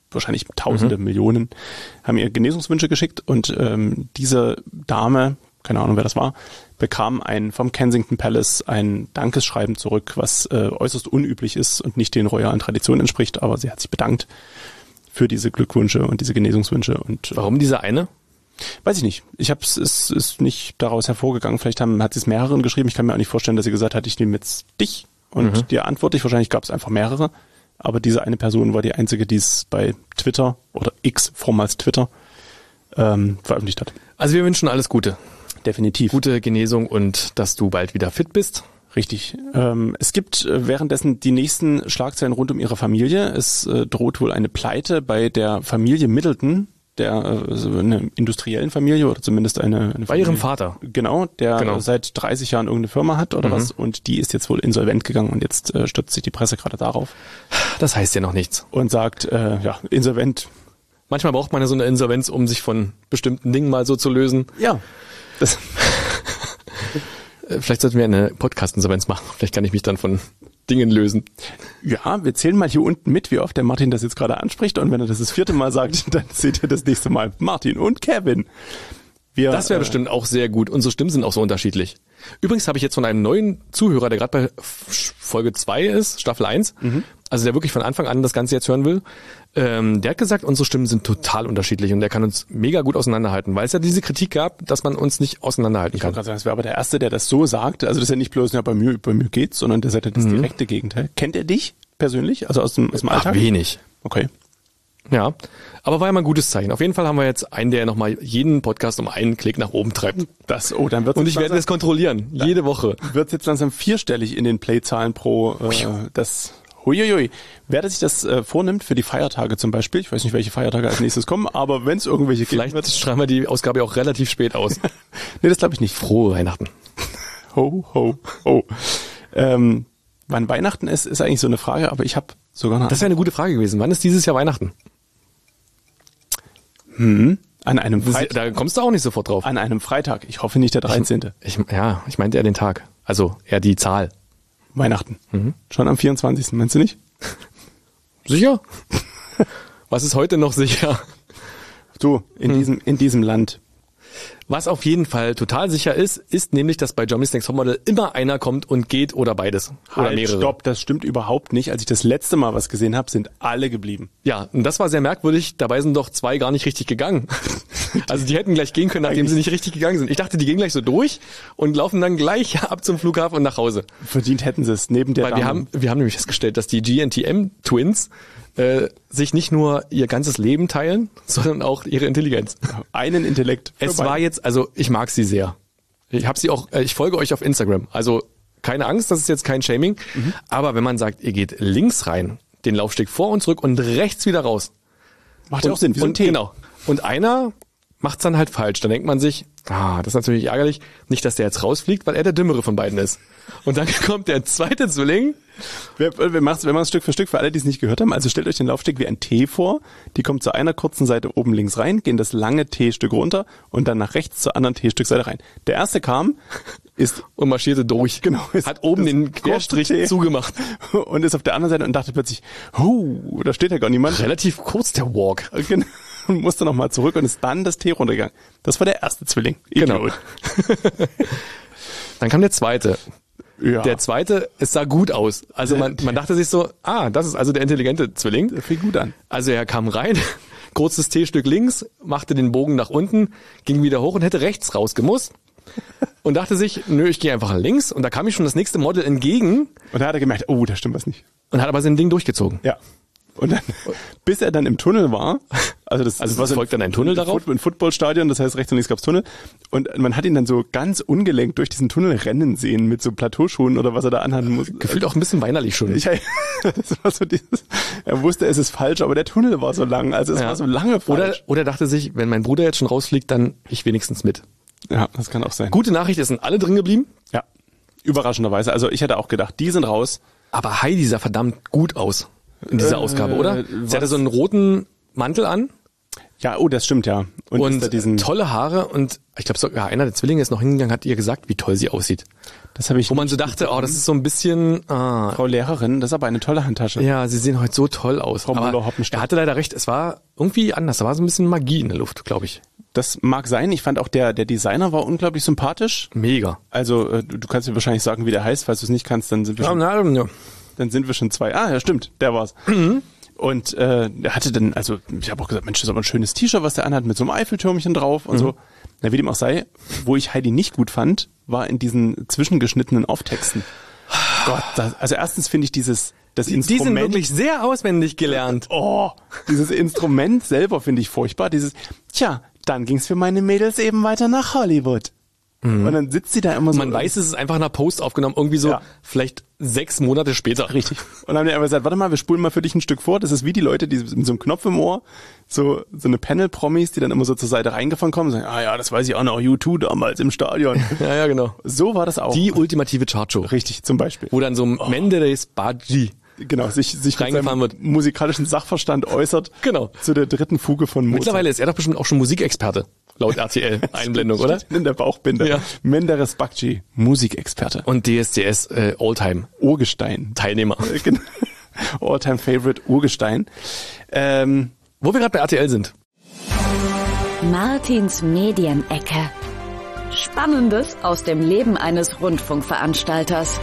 wahrscheinlich Tausende, mhm. Millionen, haben ihr Genesungswünsche geschickt und ähm, diese Dame, keine Ahnung wer das war, bekam ein vom Kensington Palace ein Dankesschreiben zurück, was äh, äußerst unüblich ist und nicht den royalen Traditionen entspricht, aber sie hat sich bedankt für diese Glückwünsche und diese Genesungswünsche. Und warum diese eine? Weiß ich nicht. Ich habe es ist, ist nicht daraus hervorgegangen. Vielleicht haben, hat sie es mehreren geschrieben. Ich kann mir auch nicht vorstellen, dass sie gesagt hat, ich nehme jetzt dich und mhm. dir antworte ich. Wahrscheinlich gab es einfach mehrere. Aber diese eine Person war die einzige, die es bei Twitter oder X, vormals Twitter, ähm, veröffentlicht hat. Also wir wünschen alles Gute. Definitiv. Gute Genesung und dass du bald wieder fit bist. Richtig. Ähm, es gibt währenddessen die nächsten Schlagzeilen rund um ihre Familie. Es äh, droht wohl eine Pleite bei der Familie Middleton, der also eine industriellen Familie oder zumindest eine, eine bei Familie, ihrem Vater. Genau, der genau. seit dreißig Jahren irgendeine Firma hat oder mhm. was und die ist jetzt wohl insolvent gegangen und jetzt äh, stürzt sich die Presse gerade darauf. Das heißt ja noch nichts. Und sagt, äh, ja, insolvent. Manchmal braucht man ja so eine Insolvenz, um sich von bestimmten Dingen mal so zu lösen. Ja. Das Vielleicht sollten wir eine Podcast-Insolvenz machen. Vielleicht kann ich mich dann von Dingen lösen. Ja, wir zählen mal hier unten mit, wie oft der Martin das jetzt gerade anspricht. Und wenn er das das vierte Mal sagt, dann seht ihr das nächste Mal Martin und Kevin. Wir, das wäre äh, bestimmt auch sehr gut. Unsere Stimmen sind auch so unterschiedlich. Übrigens habe ich jetzt von einem neuen Zuhörer, der gerade bei Folge zwei ist, Staffel eins, mhm. also der wirklich von Anfang an das Ganze jetzt hören will, ähm, der hat gesagt, unsere Stimmen sind total unterschiedlich und der kann uns mega gut auseinanderhalten, weil es ja diese Kritik gab, dass man uns nicht auseinanderhalten ich kann. Ich wollte gerade sagen, das wäre aber der Erste, der das so sagt. Also das ist ja nicht bloß, ja, bei mir, bei mir geht's, sondern der sagt ja das mhm. direkte Gegenteil. Kennt er dich persönlich? Also aus dem, aus dem Alltag? Ach, wenig. Okay. Ja, aber war ja mal ein gutes Zeichen. Auf jeden Fall haben wir jetzt einen, der nochmal jeden Podcast um einen Klick nach oben treibt. Das, oh, dann wird's Und ich werde das kontrollieren, jede Woche. Wird jetzt langsam vierstellig in den Playzahlen pro, äh, das, huiuiui. Wer sich das äh, vornimmt für die Feiertage zum Beispiel, ich weiß nicht, welche Feiertage als nächstes kommen, aber wenn es irgendwelche gibt, vielleicht wird, schreiben wir die Ausgabe auch relativ spät aus. Nee, das glaube ich nicht. Frohe Weihnachten. Ho, ho, ho. Ähm, wann Weihnachten ist, ist eigentlich so eine Frage, aber ich habe sogar eine... Das wäre eine gute Frage gewesen. Wann ist dieses Jahr Weihnachten? Hm, an einem Freitag. Da kommst du auch nicht sofort drauf. An einem Freitag. Ich hoffe nicht der dreizehnte. Ich, ich, ja, ich meinte eher den Tag. Also eher die Zahl. Weihnachten. Mhm. Schon am vierundzwanzigsten Meinst du nicht? Sicher? Was ist heute noch sicher? So, in hm. diesem, in diesem Land. Was auf jeden Fall total sicher ist, ist nämlich, dass bei Germany's Next Topmodel immer einer kommt und geht oder beides. Halt, oder mehrere. Stopp, das stimmt überhaupt nicht. Als ich das letzte Mal was gesehen habe, sind alle geblieben. Ja, und das war sehr merkwürdig. Dabei sind doch zwei gar nicht richtig gegangen. Also die hätten gleich gehen können, nachdem sie nicht richtig gegangen sind. Ich dachte, die gehen gleich so durch und laufen dann gleich ab zum Flughafen und nach Hause. Verdient hätten sie es, neben der Weil wir haben, wir haben nämlich festgestellt, dass die G N T M-Twins äh, sich nicht nur ihr ganzes Leben teilen, sondern auch ihre Intelligenz. Einen Intellekt. Es war jetzt, also ich mag sie sehr. Ich habe sie auch, ich folge euch auf Instagram. Also keine Angst, das ist jetzt kein Shaming. Mhm. Aber wenn man sagt, ihr geht links rein, den Laufsteg vor und zurück und rechts wieder raus. Macht ja auch Sinn, wie so ein und, Tee. Genau. Und einer macht's dann halt falsch. Dann denkt man sich, ah, das ist natürlich ärgerlich. Nicht, dass der jetzt rausfliegt, weil er der Dümmere von beiden ist. Und dann kommt der zweite Zwilling. Wir, wir machen wir es Stück für Stück für alle, die es nicht gehört haben. Also stellt euch den Laufsteg wie ein T vor. Die kommt zu einer kurzen Seite oben links rein, gehen das lange T-Stück runter und dann nach rechts zur anderen T-Stück-Seite rein. Der erste kam, ist und marschierte durch. Genau. Hat oben den Querstrich zugemacht. Und ist auf der anderen Seite und dachte plötzlich, oh, da steht ja gar niemand. Relativ kurz der Walk. Genau. Und musste nochmal zurück und ist dann das T runtergegangen. Das war der erste Zwilling. Idiot. Genau. Dann kam der zweite. Ja. Der zweite, es sah gut aus. Also man, man dachte sich so, ah, das ist also der intelligente Zwilling. Das fing gut an. Also er kam rein, kurzes T-Stück links, machte den Bogen nach unten, ging wieder hoch und hätte rechts rausgemusst. Und dachte sich, nö, ich gehe einfach links. Und da kam ich schon das nächste Model entgegen. Und da hat er gemerkt, oh, da stimmt was nicht. Und hat aber sein Ding durchgezogen. Ja. Und dann, bis er dann im Tunnel war, also das, also das war so folgt dann ein Tunnel darauf? Ein Footballstadion, das heißt rechts und links gab's Tunnel. Und man hat ihn dann so ganz ungelenkt durch diesen Tunnel rennen sehen mit so Plateauschuhen oder was er da anhaben muss. Gefühlt auch ein bisschen weinerlich schon. Ich, das war so dieses, er wusste, es ist falsch, aber der Tunnel war so lang, also es ja. war so lange falsch. Oder, oder dachte sich, wenn mein Bruder jetzt schon rausfliegt, dann ich wenigstens mit. Ja, das kann auch sein. Gute Nachricht, es sind alle drin geblieben. Ja, überraschenderweise. Also ich hätte auch gedacht, die sind raus. Aber Heidi sah verdammt gut aus in dieser äh, Ausgabe, oder? Sie hatte so einen roten Mantel an. Ja, oh, das stimmt, ja. Und, ist da diesen, tolle Haare und ich glaube sogar einer der Zwillinge ist noch hingegangen, hat ihr gesagt, wie toll sie aussieht. das habe ich. Wo man so dachte, oh, das ist so ein bisschen, ah, Frau Lehrerin, das ist aber eine tolle Handtasche. ja, sie sehen heute so toll aus. Frau Aber Müller-Hoppenstedt. er hatte leider recht, es war irgendwie anders, da war so ein bisschen Magie in der Luft, glaube ich. Das mag sein. Ich fand auch der, der Designer war unglaublich sympathisch. Mega. Also, äh, du du kannst mir wahrscheinlich sagen, wie der heißt. Falls du es nicht kannst, dann sind wir schon, na, ja. dann sind wir schon zwei. Ah, ja, stimmt, der war's. Und äh, er hatte dann, also ich habe auch gesagt, Mensch, das ist aber ein schönes T-Shirt, was der anhat, mit so einem Eiffeltürmchen drauf und so. Na, wie dem auch sei, wo ich Heidi nicht gut fand, war in diesen zwischengeschnittenen Auftexten. Gott, das, also erstens finde ich dieses, das Die Instrument. sind wirklich sehr auswendig gelernt. Oh, dieses Instrument selber finde ich furchtbar. Dieses, tja, dann ging's für meine Mädels eben weiter nach Hollywood. Und dann sitzt sie da immer so. Man weiß, es ist einfach in einer Post aufgenommen, irgendwie so Ja. vielleicht sechs Monate später. Richtig. Und dann haben die einfach gesagt, warte mal, wir spulen mal für dich ein Stück vor. Das ist wie die Leute, die mit so einem Knopf im Ohr, so, so eine Panel-Promis, die dann immer so zur Seite reingefahren kommen und sagen, ah ja, das weiß ich auch noch, U zwei damals im Stadion. Ja, ja, genau. So war das auch. Die ultimative Chartshow. Richtig, zum Beispiel. Wo dann so ein Menderes Badji. Genau, sich, sich mit Reingefahren seinem wird. musikalischen Sachverstand äußert. Genau. Zu der dritten Fuge von Mozart. Mittlerweile ist er doch bestimmt auch schon Musikexperte. Laut R T L-Einblendung, oder? In der Bauchbinde. Ja. Menderes Bakci, Musikexperte. Und D S D S äh, Alltime Urgestein. Teilnehmer. Genau. All-time favorite Urgestein. Ähm, Wo wir gerade bei R T L sind. Martins Medienecke. Spannendes aus dem Leben eines Rundfunkveranstalters.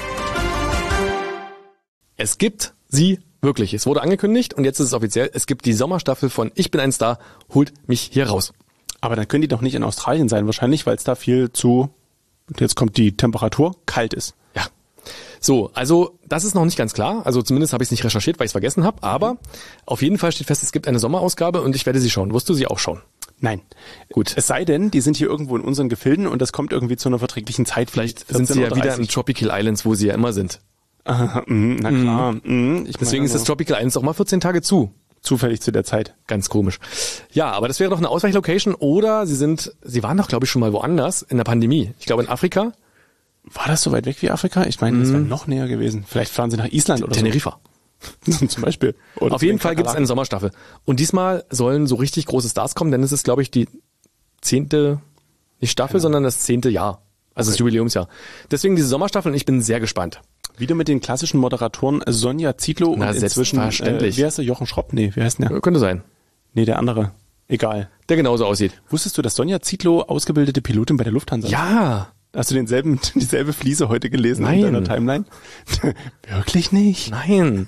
Es gibt sie wirklich. Es wurde angekündigt und jetzt ist es offiziell. Es gibt die Sommerstaffel von Ich bin ein Star, holt mich hier raus. aber dann können die doch nicht in Australien sein, wahrscheinlich, weil es da viel zu, jetzt kommt die Temperatur, kalt ist. Ja. So, also das ist noch nicht ganz klar. Also zumindest habe ich es nicht recherchiert, weil ich es vergessen habe. Aber auf jeden Fall steht fest, es gibt eine Sommerausgabe und ich werde sie schauen. Wirst du sie auch schauen? Nein. Gut. Es sei denn, die sind hier irgendwo in unseren Gefilden und das kommt irgendwie zu einer verträglichen Zeit. Vielleicht sind sie ja wieder in Tropical Islands, wo sie ja immer sind. Aha, mh, na klar. Mhm. Ich Deswegen meine, ist das Tropical Islands auch mal vierzehn Tage zu. zufällig zu der Zeit. Ganz komisch. Ja, aber das wäre doch eine Ausweichlocation. Oder sie sind, sie waren doch, glaube ich, schon mal woanders in der Pandemie. Ich glaube in Afrika. War das so weit weg wie Afrika? Ich meine, das wäre noch näher gewesen. Vielleicht fahren sie nach Island oder Teneriffa. so. Zum Beispiel. Oder Auf zu jeden den Fall gibt es eine Kakerlaken. Sommerstaffel. Und diesmal sollen so richtig große Stars kommen, denn es ist, glaube ich, die zehnte, nicht Staffel, sondern das zehnte Jahr. Also das Jubiläumsjahr. Deswegen diese Sommerstaffel und ich bin sehr gespannt. Wieder mit den klassischen Moderatoren Sonja Zietlow Na, und inzwischen, selbstverständlich. äh, wie heißt der, Jochen Schropp? Nee, wie heißt der? Äh, Könnte sein. Nee, der andere. Egal. Der genauso aussieht. Wusstest du, dass Sonja Zietlow ausgebildete Pilotin bei der Lufthansa ist? Ja. Hast du denselben, dieselbe Fliese heute gelesen Nein. in deiner Timeline? Wirklich nicht? Nein.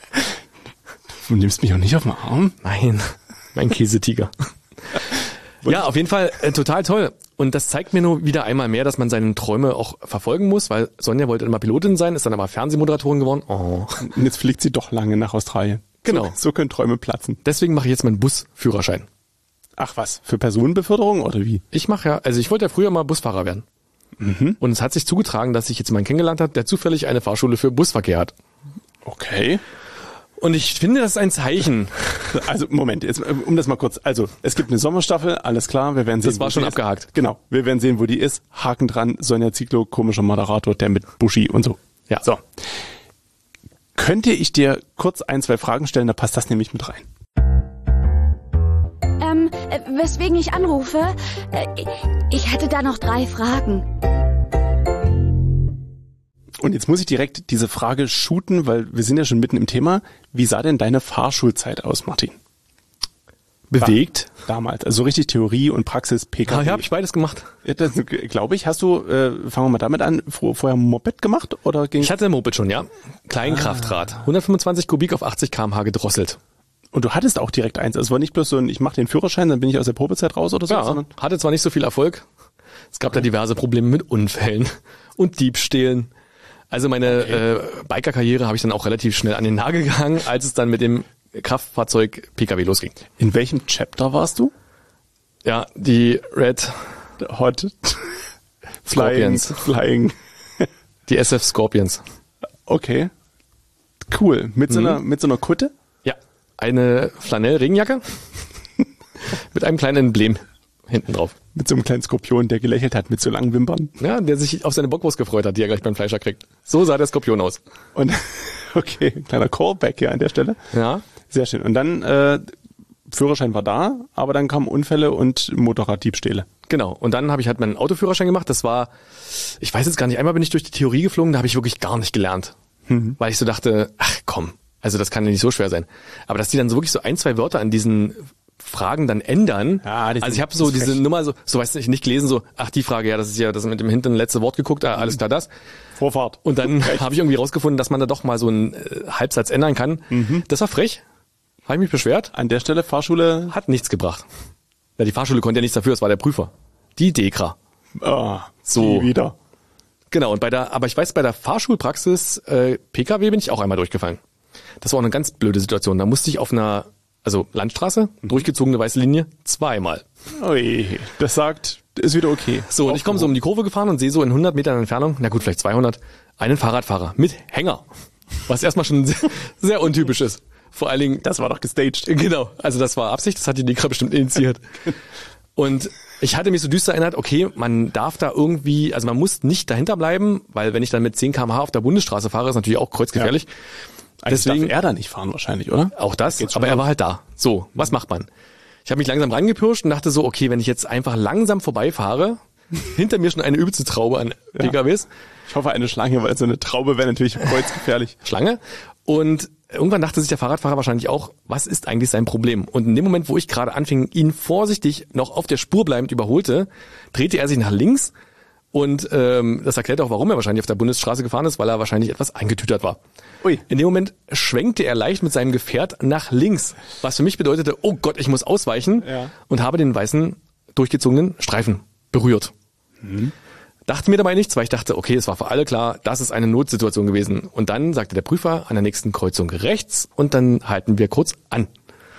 Du nimmst mich auch nicht auf den Arm? Nein. Mein Käsetiger. Ja, auf jeden Fall äh, total toll. Und das zeigt mir nur wieder einmal mehr, dass man seine Träume auch verfolgen muss, weil Sonja wollte immer Pilotin sein, ist dann aber Fernsehmoderatorin geworden. Oh. Und jetzt fliegt sie doch lange nach Australien. Genau. So, so können Träume platzen. Deswegen mache ich jetzt meinen Busführerschein. Ach was, für Personenbeförderung oder wie? Ich mache ja, also ich wollte ja früher mal Busfahrer werden. Mhm. Und es hat sich zugetragen, dass ich jetzt jemanden kennengelernt habe, der zufällig eine Fahrschule für Busverkehr hat. Okay. Und ich finde, das ist ein Zeichen. Also Moment, jetzt, um das mal kurz. Also es gibt eine Sommerstaffel, alles klar, wir werden sehen. Das war wo schon die abgehakt. Ist. Genau, wir werden sehen, wo die ist. Haken dran, Sonja Zietlow, komischer Moderator, der mit Buschi und so. Ja. So. Könnte ich dir kurz ein, zwei Fragen stellen, da passt das nämlich mit rein. Ähm, äh, weswegen ich anrufe? Äh, ich hätte da noch drei Fragen. Und jetzt muss ich direkt diese Frage shooten, weil wir sind ja schon mitten im Thema. Wie sah denn deine Fahrschulzeit aus, Martin? Bewegt. Damals, also so richtig Theorie und Praxis, P K W. Ah, ja, habe ich beides gemacht. Ja, das glaube ich. Hast du, äh, fangen wir mal damit an, vor, vorher Moped gemacht oder ging? Ich hatte ein Moped schon, ja. Kleinkraftrad. hundertfünfundzwanzig Kubik auf achtzig Kilometer pro Stunde gedrosselt. Und du hattest auch direkt eins. Also es war nicht bloß so ein, ich mache den Führerschein, dann bin ich aus der Probezeit raus oder so. Ja, sondern hatte zwar nicht so viel Erfolg. Es gab da diverse Probleme mit Unfällen und Diebstählen. Also meine Okay. äh, Biker-Karriere habe ich dann auch relativ schnell an den Nagel gehangen, als es dann mit dem Kraftfahrzeug P K W losging. in welchem Chapter warst du? Ja, die Red, Hot. Flying. Scorpions. Flying. die S F Scorpions. Okay. Cool. Mit so einer, mit so einer Kutte? Ja, eine Flanell-Regenjacke mit einem kleinen Emblem hinten drauf. Mit so einem kleinen Skorpion, der gelächelt hat mit so langen Wimpern. Ja, der sich auf seine Bockwurst gefreut hat, die er gleich beim Fleischer kriegt. So sah der Skorpion aus. Und okay, kleiner Callback hier an der Stelle. Ja. Sehr schön. Und dann äh, Führerschein war da, aber dann kamen Unfälle und Motorraddiebstähle. Genau. Und dann habe ich halt meinen Autoführerschein gemacht. Das war, ich weiß jetzt gar nicht, einmal bin ich durch die Theorie geflogen, da habe ich wirklich gar nicht gelernt. Mhm. Weil ich so dachte, ach komm, also das kann ja nicht so schwer sein. Aber dass die dann so wirklich so ein, zwei Wörter an diesen Fragen dann ändern. Ja, also ich habe so diese frech. Nummer so, so weißt du, nicht gelesen, so, ach die Frage, ja, das ist ja das mit dem hinten letzte Wort geguckt, ah, alles klar das. Vorfahrt. Und dann habe ich irgendwie rausgefunden, dass man da doch mal so einen äh, Halbsatz ändern kann. Mhm. Das war frech. Habe ich mich beschwert. An der Stelle Fahrschule hat nichts gebracht. Ja, die Fahrschule konnte ja nichts dafür, es war der Prüfer. Die Dekra. Ah, so die wieder. Genau, und bei der, aber ich weiß, bei der Fahrschulpraxis äh, P K W bin ich auch einmal durchgefallen. Das war auch eine ganz blöde Situation. Da musste ich auf einer, also Landstraße, durchgezogene weiße Linie, zweimal. Ui, das sagt, ist wieder okay. So, und ich komme so um die Kurve gefahren und sehe so in hundert Metern Entfernung, na gut, vielleicht zweihundert, einen Fahrradfahrer mit Hänger. Was erstmal schon sehr, sehr untypisch ist. Vor allen Dingen, das war doch gestaged. Genau, also das war Absicht, das hat die Dekra bestimmt initiiert. Und ich hatte mich so düster erinnert, okay, man darf da irgendwie, also man muss nicht dahinter bleiben, weil wenn ich dann mit zehn Kilometer pro Stunde auf der Bundesstraße fahre, ist natürlich auch kreuzgefährlich. Ja. Deswegen darf er da nicht fahren wahrscheinlich, oder? Auch das, aber er war halt da. So, was macht man? Ich habe mich langsam rangepirscht und dachte so, okay, wenn ich jetzt einfach langsam vorbeifahre, hinter mir schon eine übelste Traube an P K Ws. Ich hoffe eine Schlange, weil so eine Traube wäre natürlich kreuzgefährlich. Schlange. Und irgendwann dachte sich der Fahrradfahrer wahrscheinlich auch, was ist eigentlich sein Problem? Und in dem Moment, wo ich gerade anfing, ihn vorsichtig noch auf der Spur bleibend überholte, drehte er sich nach links und ähm, das erklärt auch, warum er wahrscheinlich auf der Bundesstraße gefahren ist, weil er wahrscheinlich etwas eingetütert war. Ui. In dem Moment schwenkte er leicht mit seinem Gefährt nach links, was für mich bedeutete, oh Gott, ich muss ausweichen, ja. Und habe den weißen, durchgezogenen Streifen berührt. Mhm. Dachte mir dabei nichts, weil ich dachte, okay, es war für alle klar, das ist eine Notsituation gewesen. Und dann sagte der Prüfer an der nächsten Kreuzung rechts und dann halten wir kurz an.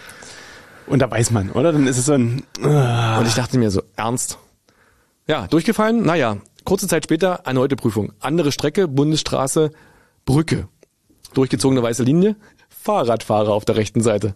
Und da weiß man, oder? Dann ist es so ein... Und ich dachte mir so, ernst? Ja, durchgefallen? Naja, kurze Zeit später, erneute Prüfung. Andere Strecke, Bundesstraße, Brücke. Durchgezogene weiße Linie, Fahrradfahrer auf der rechten Seite.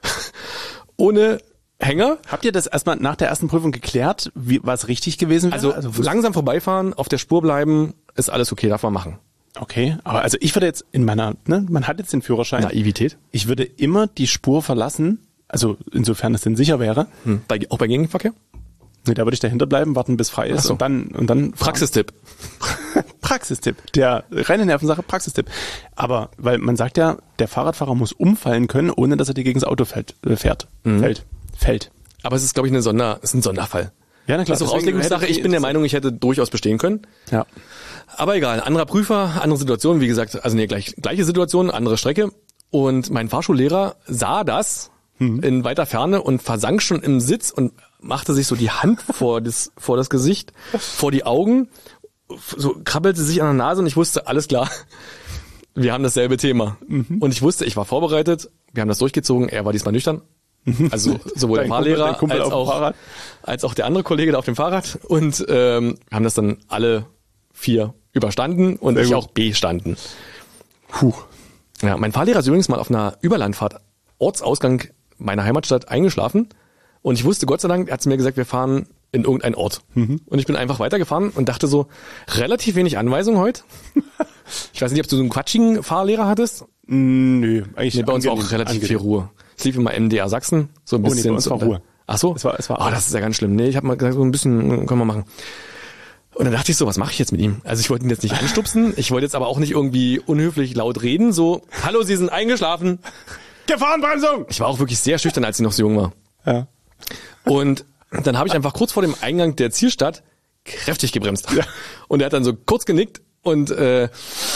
Ohne... Hänger. Habt ihr das erstmal nach der ersten Prüfung geklärt, wie, was richtig gewesen wäre? Also, also langsam vorbeifahren, auf der Spur bleiben, ist alles okay, darf man machen. Okay, aber also ich würde jetzt in meiner, ne, man hat jetzt den Führerschein. Naivität. Ich würde immer die Spur verlassen, also insofern es denn sicher wäre. Hm. Bei, auch bei Gegenverkehr? Nee, da würde ich dahinter bleiben, warten bis frei ist. Ach so. und dann und dann Praxistipp. Praxistipp. Der reine Nervensache, Praxistipp. Aber weil man sagt ja, der Fahrradfahrer muss umfallen können, ohne dass er dir gegen das Auto fällt. Äh, fährt. Mhm. Fällt. Fällt. Aber es ist, glaube ich, eine Sonder, es ist ein Sonderfall. Ja, na klar. Das ist auch Auslegungssache. Ich bin der Meinung, ich hätte durchaus bestehen können. Ja. Aber egal. Anderer Prüfer, andere Situation. Wie gesagt, also nee, gleich, gleiche Situation, andere Strecke. Und mein Fahrschullehrer sah das mhm. in weiter Ferne und versank schon im Sitz und machte sich so die Hand vor das, vor das Gesicht, vor die Augen, so krabbelte sich an der Nase und ich wusste, alles klar. Wir haben dasselbe Thema. Mhm. Und ich wusste, ich war vorbereitet. Wir haben das durchgezogen. Er war diesmal nüchtern. Also sowohl der Fahrlehrer Kumpel, als, auch, als auch der andere Kollege da auf dem Fahrrad. Und ähm, haben das dann alle vier überstanden und Sehr ich gut. auch bestanden. Puh. Ja, mein Fahrlehrer ist übrigens mal auf einer Überlandfahrt Ortsausgang meiner Heimatstadt eingeschlafen. Und ich wusste, Gott sei Dank, er hat mir gesagt, wir fahren in irgendeinen Ort. Mhm. Und ich bin einfach weitergefahren und dachte so, relativ wenig Anweisung heute. Ich weiß nicht, ob du so einen quatschigen Fahrlehrer hattest. Nö, eigentlich nee, bei uns auch relativ angenehm. Viel Ruhe. Es lief immer M D R Sachsen, so ein bisschen. Oh, nee, bei uns war Ruhe. Ach so? Es war, es war oh, das ist ja ganz schlimm. Nee, ich habe mal gesagt, so ein bisschen können wir machen. Und dann dachte ich so, was mache ich jetzt mit ihm? Also ich wollte ihn jetzt nicht anstupsen, ich wollte jetzt aber auch nicht irgendwie unhöflich laut reden, so, hallo, Sie sind eingeschlafen. Gefahrenbremsung! Ich war auch wirklich sehr schüchtern, als ich noch so jung war. Ja. Und dann habe ich einfach kurz vor dem Eingang der Zielstadt kräftig gebremst. Ja. Und er hat dann so kurz genickt und äh,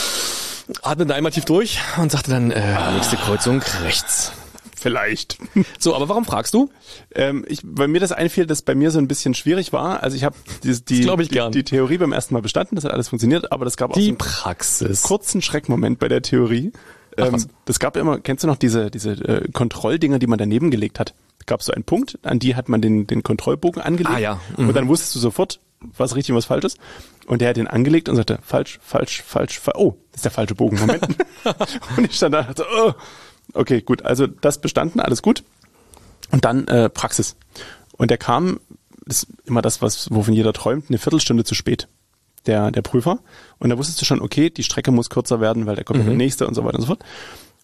atmete einmal tief durch und sagte dann, äh, nächste Kreuzung rechts. Vielleicht. So, aber warum fragst du? Ähm, ich, weil mir das einfiel, dass bei mir so ein bisschen schwierig war. Also ich habe die, die, ich die, die Theorie beim ersten Mal bestanden, das hat alles funktioniert, aber das gab auch die so einen Praxis. kurzen Schreckmoment bei der Theorie. Ach, ähm, das gab ja immer, kennst du noch diese diese äh, Kontrolldinger, die man daneben gelegt hat? Da gab es so einen Punkt, an die hat man den den Kontrollbogen angelegt. Ah ja. Mhm. Und dann wusstest du sofort, was richtig und was falsch ist. Und der hat den angelegt und sagte, falsch, falsch, falsch, falsch. Oh, das ist der falsche Bogen. Moment. Und ich stand da und dachte, oh. Okay, gut. Also das bestanden, alles gut. Und dann äh, Praxis. Und der kam, das ist immer das, was wovon jeder träumt, eine Viertelstunde zu spät, der der Prüfer. Und da wusstest du schon, okay, die Strecke muss kürzer werden, weil da kommt mhm. der nächste und so weiter und so fort.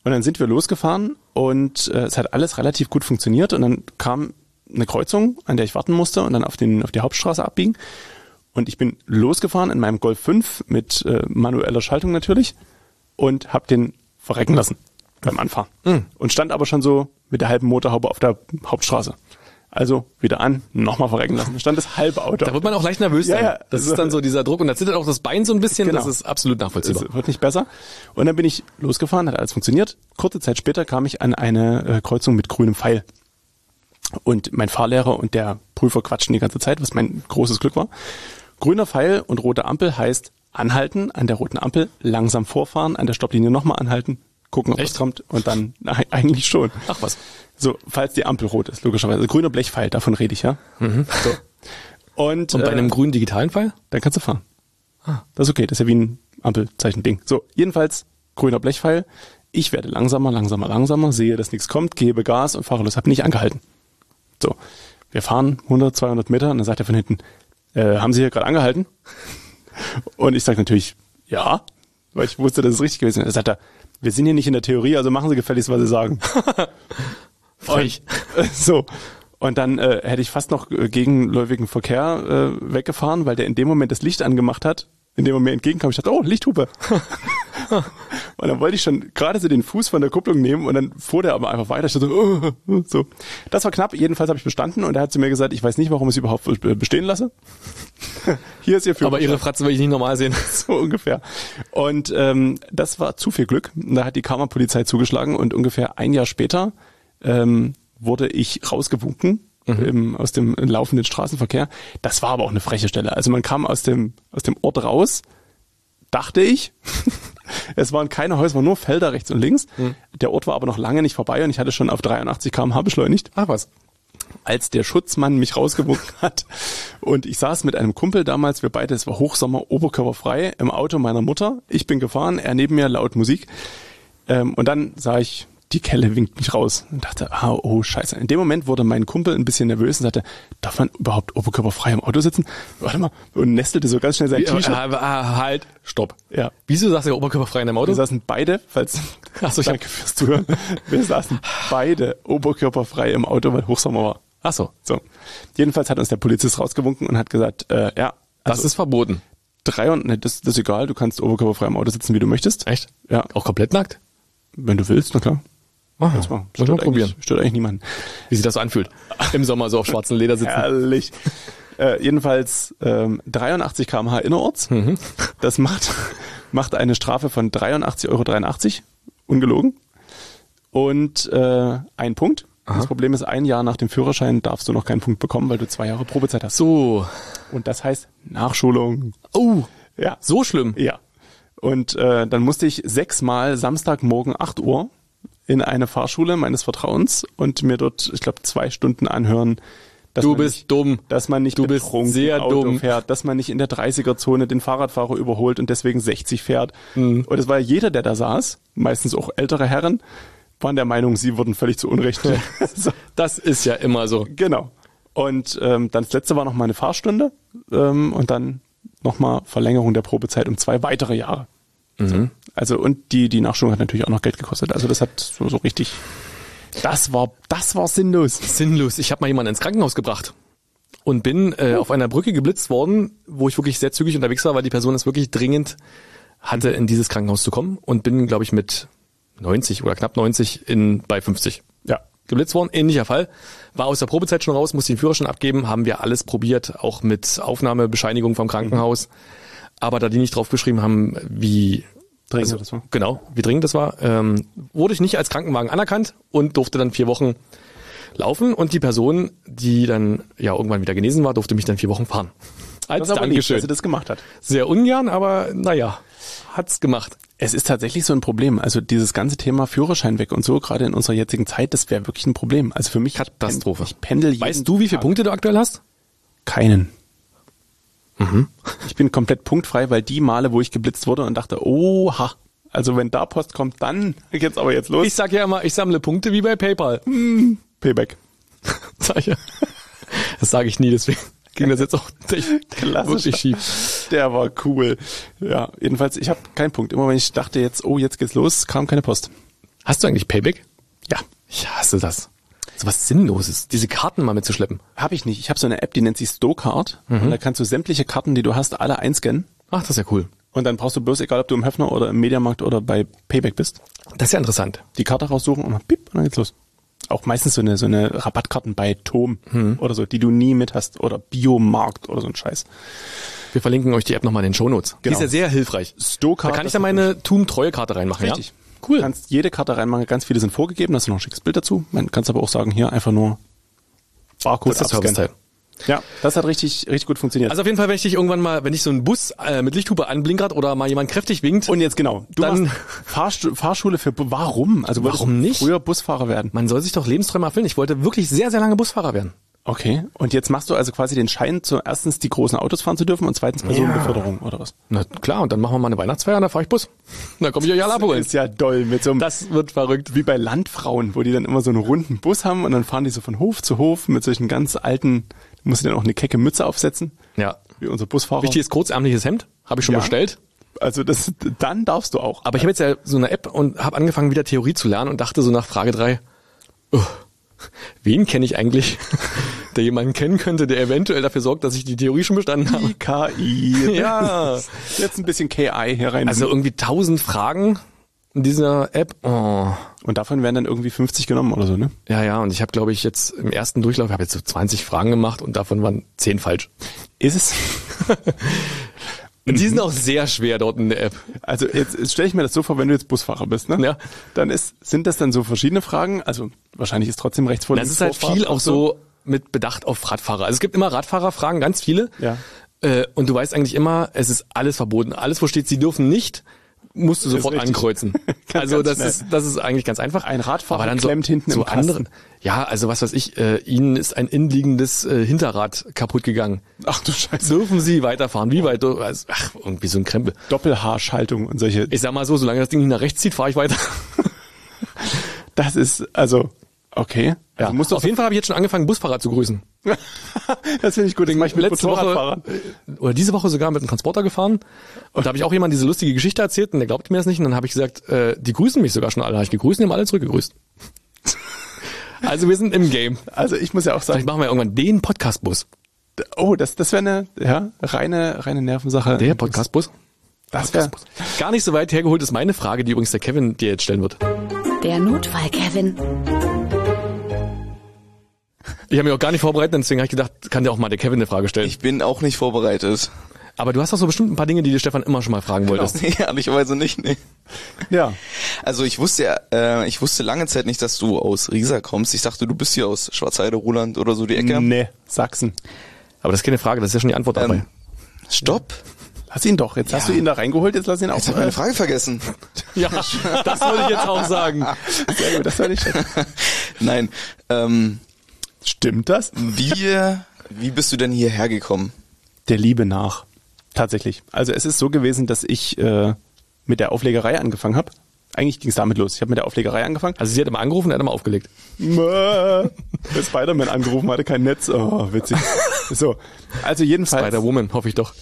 Und dann sind wir losgefahren und äh, es hat alles relativ gut funktioniert und dann kam eine Kreuzung, an der ich warten musste und dann auf, den, auf die Hauptstraße abbiegen. Und ich bin losgefahren in meinem Golf fünf mit äh, manueller Schaltung natürlich und habe den verrecken lassen beim Anfahren. Mhm. Und stand aber schon so mit der halben Motorhaube auf der Hauptstraße. Also wieder an, nochmal verrecken lassen. Da stand das halbe Auto. Da wird man auch leicht nervös sein. Ja, ja. Das ist dann so dieser Druck und da zittert auch das Bein so ein bisschen. Genau. Das ist absolut nachvollziehbar. Es wird nicht besser. Und dann bin ich losgefahren, hat alles funktioniert. Kurze Zeit später kam ich an eine äh, Kreuzung mit grünem Pfeil. Und mein Fahrlehrer und der Prüfer quatschten die ganze Zeit, was mein großes Glück war. Grüner Pfeil und rote Ampel heißt anhalten, an der roten Ampel langsam vorfahren, an der Stopplinie nochmal anhalten, gucken, ob Echt? was kommt und dann na, eigentlich schon. Ach was. So, falls die Ampel rot ist, logischerweise. Also grüner Blechpfeil, davon rede ich, ja. Mhm. So. Und, Und bei äh, einem grünen digitalen Pfeil? dann kannst du fahren. Ah. Das ist okay, das ist ja wie ein Ampelzeichen-Ding. So, jedenfalls grüner Blechpfeil. Ich werde langsamer, langsamer, langsamer, sehe, dass nichts kommt, gebe Gas und fahre los, habe nicht angehalten. So, wir fahren hundert, zweihundert Meter und dann sagt er von hinten, äh, haben Sie hier gerade angehalten? Und ich sage natürlich, ja, weil ich wusste, dass es richtig gewesen ist. Er sagt er, wir sind hier nicht in der Theorie, also machen Sie gefälligst, was Sie sagen. Frech. Und, so. Und dann äh, hätte ich fast noch äh, gegenläufigen Verkehr äh, weggefahren, weil der in dem Moment das Licht angemacht hat, in dem er mir entgegenkam. Ich dachte, oh, Lichthupe. Und dann wollte ich schon gerade so den Fuß von der Kupplung nehmen und dann fuhr der aber einfach weiter. Ich dachte, oh, oh, so. Das war knapp. Jedenfalls habe ich bestanden und er hat zu mir gesagt, ich weiß nicht, warum ich es überhaupt bestehen lasse. Hier ist Ihr Führerschein. Aber Ihre Fratze will ich nicht normal sehen. So ungefähr. Und ähm, das war zu viel Glück. Da hat die Kammerpolizei zugeschlagen und ungefähr ein Jahr später ähm, wurde ich rausgewunken mhm. im, aus dem laufenden Straßenverkehr. Das war aber auch eine freche Stelle. Also man kam aus dem aus dem Ort raus, dachte ich. Es waren keine Häuser, es waren nur Felder rechts und links. Mhm. Der Ort war aber noch lange nicht vorbei und ich hatte schon auf dreiundachtzig Kilometer pro Stunde beschleunigt. Ach was. Als der Schutzmann mich rausgewunken hat. Und ich saß mit einem Kumpel damals, wir beide, es war Hochsommer, oberkörperfrei, im Auto meiner Mutter. Ich bin gefahren, er neben mir, laut Musik. Ähm, und dann sah ich, die Kelle winkt mich raus und dachte, ah, oh scheiße. In dem Moment wurde mein Kumpel ein bisschen nervös und sagte, darf man überhaupt oberkörperfrei im Auto sitzen? Warte mal, und nestelte so ganz schnell sein T-Shirt. Äh, äh, halt, stopp. Ja. Wieso sagst du oberkörperfrei in deinem Auto? Wir saßen beide, falls, Ach so, ich danke fürs Zuhören, wir saßen beide oberkörperfrei im Auto, weil Hochsommer war. Ach so. So. Jedenfalls hat uns der Polizist rausgewunken und hat gesagt, äh, ja. Also das ist verboten. Drei und, ne, das, das ist egal, du kannst oberkörperfrei im Auto sitzen, wie du möchtest. Echt? Ja. Auch komplett nackt? Wenn du willst, na klar. Ah, Das war, muss man probieren. Stört eigentlich niemanden. Wie sich das so anfühlt. Im Sommer so auf schwarzen Leder sitzen. Herrlich. Äh, jedenfalls ähm, dreiundachtzig Kilometer pro Stunde innerorts. Mhm. Das macht, macht eine Strafe von dreiundachtzig Euro dreiundachtzig. Ungelogen. Und äh, ein Punkt. Aha. Das Problem ist, ein Jahr nach dem Führerschein darfst du noch keinen Punkt bekommen, weil du zwei Jahre Probezeit hast. So. Und das heißt Nachschulung. Oh, ja. So schlimm? Ja. Und äh, dann musste ich sechsmal Samstagmorgen acht Uhr in eine Fahrschule meines Vertrauens und mir dort, ich glaube, zwei Stunden anhören, dass du man bist nicht, dumm. dass man nicht du bist sehr Auto dumm. fährt, dass man nicht in der dreißiger-Zone den Fahrradfahrer überholt und deswegen sechzig fährt. Mhm. Und es war jeder, der da saß, meistens auch ältere Herren, waren der Meinung, sie wurden völlig zu Unrecht. so. Das ist ja immer so. Genau. Und ähm, dann das letzte war noch mal eine Fahrstunde ähm, und dann nochmal Verlängerung der Probezeit um zwei weitere Jahre. Mhm. So. Also und die die Nachschulung hat natürlich auch noch Geld gekostet. Also das hat so, so richtig, das war das war sinnlos. Sinnlos. Ich habe mal jemanden ins Krankenhaus gebracht und bin äh, oh. auf einer Brücke geblitzt worden, wo ich wirklich sehr zügig unterwegs war, weil die Person es wirklich dringend hatte, in dieses Krankenhaus zu kommen und bin, glaube ich, mit neunzig oder knapp neunzig in bei fünfzig. Ja. Geblitzt worden, ähnlicher Fall. War aus der Probezeit schon raus, musste den Führerschein abgeben, haben wir alles probiert, auch mit Aufnahmebescheinigung vom Krankenhaus. Mhm. Aber da die nicht draufgeschrieben haben, wie dringend also, das war. Genau, wie dringend das war, ähm, wurde ich nicht als Krankenwagen anerkannt und durfte dann vier Wochen laufen. Und die Person, die dann ja irgendwann wieder genesen war, durfte mich dann vier Wochen fahren. Als das Dankeschön. Lieb, dass sie das gemacht hat. Sehr ungern, aber naja, hat's gemacht. Es ist tatsächlich so ein Problem. Also dieses ganze Thema Führerschein weg und so, gerade in unserer jetzigen Zeit, das wäre wirklich ein Problem. Also für mich Katastrophe. Ich pendel jeden Weißt du, wie viele Tag. Punkte du aktuell hast? Keinen. Mhm. Ich bin komplett punktfrei, weil die Male, wo ich geblitzt wurde und dachte, oha, also wenn da Post kommt, dann geht's aber jetzt los. Ich sag ja immer, ich sammle Punkte wie bei PayPal. Hm, Payback. Sag ich ja. Das sage ich nie, deswegen ging das jetzt auch wirklich schief. Der war cool. Ja, jedenfalls, ich habe keinen Punkt. Immer wenn ich dachte jetzt, oh, jetzt geht's los, kam keine Post. Hast du eigentlich Payback? Ja. Ich hasse das. So was Sinnloses, diese Karten mal mitzuschleppen. Habe ich nicht. Ich habe so eine App, die nennt sich Stocard. Mhm. Und da kannst du sämtliche Karten, die du hast, alle einscannen. Ach, das ist ja cool. Und dann brauchst du bloß, egal ob du im Höfner oder im Mediamarkt oder bei Payback bist, Das ist ja interessant. die Karte raussuchen und dann piep, und dann geht's los. Auch meistens so eine so eine Rabattkarten bei Tom hm. oder so, die du nie mit hast, oder Biomarkt oder so ein Scheiß. Wir verlinken euch die App nochmal in den Shownotes. Genau. Die ist ja sehr hilfreich. Stocard, Da kann ich dann meine Tum-Treue-Karte reinmachen, Richtig. ja? Cool. Du kannst jede Karte reinmachen, ganz viele sind vorgegeben, da hast du noch ein schickes Bild dazu. Man kannst aber auch sagen, hier einfach nur Barcode Das ist der abscannen. Serviceteil. Ja, das hat richtig richtig gut funktioniert. Also auf jeden Fall, wenn ich dich irgendwann mal, wenn ich so einen Bus äh, mit Lichthupe anblinkert oder mal jemand kräftig winkt. Und jetzt genau, du Dann- machst Fahrstu- Fahrschule für, Bu- warum? Also wolltest Warum du nicht? früher Busfahrer werden? Man soll sich doch Lebensträume erfüllen. Ich wollte wirklich sehr, sehr lange Busfahrer werden. Okay, und jetzt machst du also quasi den Schein, zu erstens die großen Autos fahren zu dürfen und zweitens Personenbeförderung oder was? Na klar, und dann machen wir mal eine Weihnachtsfeier und dann fahre ich Bus. Dann komme ich euch alle abholen. ist ja doll mit so einem, Das wird verrückt. wie bei Landfrauen, wo die dann immer so einen runden Bus haben und dann fahren die so von Hof zu Hof mit solchen ganz alten, da musst du dann auch eine kecke Mütze aufsetzen, Ja. wie unser Busfahrer. Wichtiges kurzärmliches Hemd, habe ich schon Ja. bestellt. Also das, dann darfst du auch. Aber ich habe jetzt ja so eine App und habe angefangen, wieder Theorie zu lernen und dachte so nach Frage drei, oh, wen kenne ich eigentlich, der jemanden kennen könnte, der eventuell dafür sorgt, dass ich die Theorie schon bestanden habe? Die K I. Ja. Jetzt ein bisschen K I hier rein. Also irgendwie tausend Fragen in dieser App. Oh. und davon werden dann irgendwie fünfzig genommen oder so, ne? Ja, ja, und ich habe, glaube ich, jetzt im ersten Durchlauf, ich habe jetzt so zwanzig Fragen gemacht und davon waren zehn falsch. Ist es? Und die sind auch sehr schwer dort in der App. Also jetzt, jetzt stelle ich mir das so vor, wenn du jetzt Busfahrer bist, ne? Ja. Dann ist, sind das dann so verschiedene Fragen? Also wahrscheinlich ist trotzdem rechts vor Das ist halt viel auch so mit Bedacht auf Radfahrer. Also es gibt immer Radfahrerfragen, ganz viele. Ja. Äh, und du weißt eigentlich immer, es ist alles verboten. Alles, wo steht, sie dürfen nicht, musst du Das ist sofort richtig. ankreuzen. Ganz, Also ganz das schnell. ist, das ist eigentlich ganz einfach. Ein Radfahrer Aber dann so, klemmt hinten so im Kasten. andere. Ja, also was weiß ich, äh, ihnen ist ein innenliegendes äh, Hinterrad kaputt gegangen. Ach du Scheiße. Dürfen sie weiterfahren? Wie weit? Also, ach, irgendwie so ein Krempel. Doppelhaarschaltung und solche. Ich sag mal so, solange das Ding nicht nach rechts zieht, fahre ich weiter. Das ist, also, okay. Ja, Also musst du auf jeden Fall habe ich jetzt schon angefangen, Busfahrer zu grüßen. Das finde ich gut. Das mache ich mit Letzte Woche, Motorradfahrern. oder diese Woche sogar mit einem Transporter gefahren. Und da habe ich auch jemand diese lustige Geschichte erzählt und der glaubte mir das nicht. Und dann habe ich gesagt, äh, die grüßen mich sogar schon alle. Habe ich gegrüßt und die haben alle zurückgegrüßt. Also wir sind im Game. Also ich muss ja auch Vielleicht sagen, machen wir irgendwann den Podcast-Bus. oh, das, das wäre eine, ja, reine, reine Nervensache. Der Podcast-Bus? Das wäre, Gar nicht so weit hergeholt ist meine Frage, die übrigens der Kevin dir jetzt stellen wird. Der Notfall, Kevin. Ich habe mich auch gar nicht vorbereitet, deswegen habe ich gedacht, kann dir auch mal der Kevin eine Frage stellen. Ich bin auch nicht vorbereitet. Aber du hast doch so bestimmt ein paar Dinge, die dir Stefan immer schon mal fragen wolltest. Nee, ehrlicherweise nicht, nee. ja. Also ich wusste ja, äh, ich wusste lange Zeit nicht, dass du aus Riesa kommst. Ich dachte, du bist hier aus Schwarzheide, Ruland oder so die Ecke. Nee, Sachsen. Aber das ist keine Frage, das ist ja schon die Antwort dabei. Ähm, stopp. Lass ihn doch. Jetzt Ja. hast du ihn da reingeholt, jetzt lass ihn auch. Jetzt habe ich eine Frage vergessen. Ja, das würde ich jetzt auch sagen. Sehr gut, das war nicht schlecht. Nein. Ähm, Stimmt das? wie, wie bist du denn hierher gekommen? Der Liebe nach. Tatsächlich. Also es ist so gewesen, dass ich äh, mit der Auflegerei angefangen habe. Eigentlich ging es damit los. Ich habe mit der Auflegerei angefangen. Also sie hat immer angerufen, er hat immer aufgelegt. Bei Spider-Man angerufen, hatte kein Netz. Oh, witzig. So, also jedenfalls. Spider-Woman, hoffe ich doch.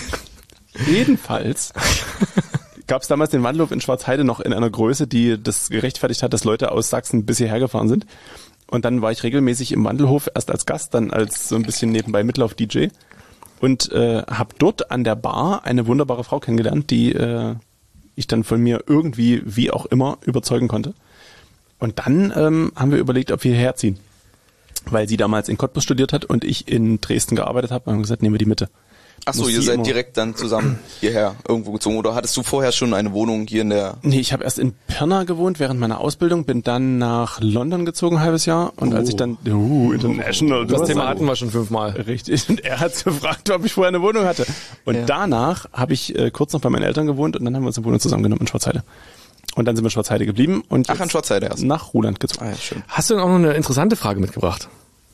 Jedenfalls gab es damals den Wandelhof in Schwarzheide noch in einer Größe, die das gerechtfertigt hat, dass Leute aus Sachsen bis hierher gefahren sind. Und dann war ich regelmäßig im Wandelhof, erst als Gast, dann als so ein bisschen nebenbei Mitlauf-D J. Und äh, habe dort an der Bar eine wunderbare Frau kennengelernt, die äh, ich dann von mir irgendwie, wie auch immer, überzeugen konnte. Und dann ähm, haben wir überlegt, ob wir hierher ziehen. Weil sie damals in Cottbus studiert hat und ich in Dresden gearbeitet habe. Und haben gesagt, nehmen wir die Mitte. Ach so, Muss ihr sie seid immer- direkt dann zusammen hierher irgendwo gezogen. Oder hattest du vorher schon eine Wohnung hier in der... Nee, ich habe erst in Pirna gewohnt während meiner Ausbildung, bin dann nach London gezogen, ein halbes Jahr. Und als ich dann, uh, international. Das du Thema hast- hatten wir schon fünfmal. Richtig. Und er hat gefragt, ob ich vorher eine Wohnung hatte. Und Ja. danach habe ich äh, kurz noch bei meinen Eltern gewohnt und dann haben wir uns eine Wohnung zusammengenommen in Schwarzheide. Und dann sind wir in Schwarzheide geblieben und Ach, jetzt an Schwarzheide erst. nach Ruland gezogen. Ah ja, schön. Hast du denn auch noch eine interessante Frage mitgebracht?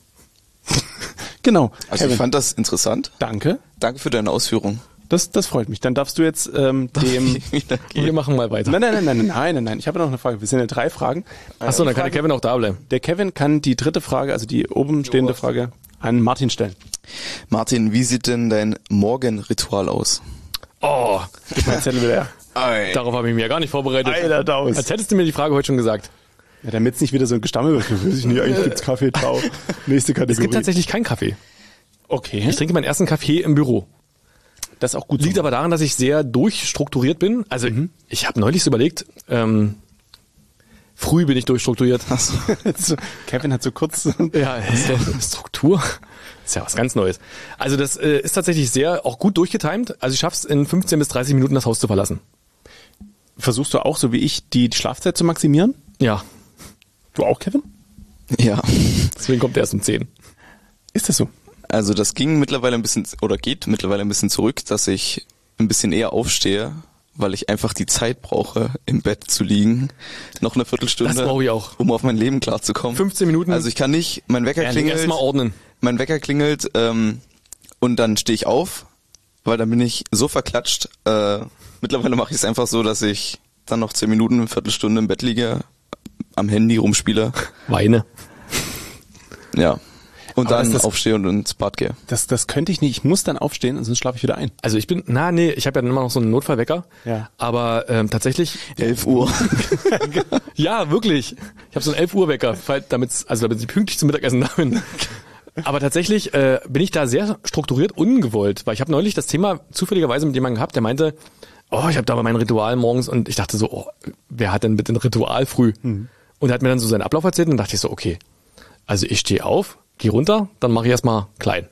Genau. Also Kevin, ich fand das interessant. danke. Danke für deine Ausführung. Das, das freut mich. Dann darfst du jetzt ähm, dem... Wieder gehen. Wir machen mal weiter. Nein, nein, nein, nein, nein, nein, nein. Ich habe noch eine Frage. Wir sind ja drei Fragen. Achso, dann kann der Frage- Kevin auch da bleiben. Der Kevin kann die dritte Frage, also die oben stehende Frage, an Martin stellen. Martin, wie sieht denn dein Morgenritual aus? Oh, Gib mal den Zettel wieder her. Ei. Darauf habe ich mich ja gar nicht vorbereitet. Eiler Daus. Als hättest du mir die Frage heute schon gesagt. Ja, damit es nicht wieder so ein Gestammel wird. Weiß ich nicht, eigentlich gibt's Kaffee, Tau. Nächste Kategorie. Es gibt tatsächlich keinen Kaffee. Okay. Ich trinke meinen ersten Kaffee im Büro. Das ist auch gut. Liegt aber daran, dass ich sehr durchstrukturiert bin. Also ich habe neulich so überlegt, ähm, früh bin ich durchstrukturiert. so, Kevin hat so kurz... Ja, Struktur ist ja was ganz Neues. Also das äh, ist tatsächlich sehr auch gut durchgetimt. Also ich schaff's in fünfzehn bis dreißig Minuten das Haus zu verlassen. Versuchst du auch, so wie ich, die Schlafzeit zu maximieren? Ja, Du auch, Kevin? Ja. deswegen kommt er erst um zehn. Ist das so? Also das ging mittlerweile ein bisschen, oder geht mittlerweile ein bisschen zurück, dass ich ein bisschen eher aufstehe, weil ich einfach die Zeit brauche, im Bett zu liegen. Noch eine Viertelstunde. Das brauche ich auch. Um auf mein Leben klarzukommen. fünfzehn Minuten. Also ich kann nicht, mein Wecker Ja, klingelt, erstmal ordnen. mein Wecker klingelt ähm, und dann stehe ich auf, weil dann bin ich so verklatscht. Äh, mittlerweile mache ich es einfach so, dass ich dann noch zehn Minuten, eine Viertelstunde im Bett liege, am Handy rumspiele. Weine. Ja. Und Aber dann ist das- aufstehe und ins Bad gehe. Das, das könnte ich nicht. Ich muss dann aufstehen und sonst schlafe ich wieder ein. Also ich bin, na nee, ich habe ja dann immer noch so einen Notfallwecker. Ja. Aber ähm, tatsächlich, elf Uhr. ja wirklich. Ich habe so einen elf Uhr Wecker, damit, also damit ich pünktlich zum Mittagessen da bin. Aber tatsächlich äh, bin ich da sehr strukturiert ungewollt, weil ich habe neulich das Thema zufälligerweise mit jemandem gehabt, der meinte, oh, ich habe da aber mein Ritual morgens und ich dachte so, oh, wer hat denn bitte ein Ritual früh? Mhm. Und er hat mir dann so seinen Ablauf erzählt und dachte ich so, okay, also ich stehe auf, gehe runter, dann mache ich erstmal klein.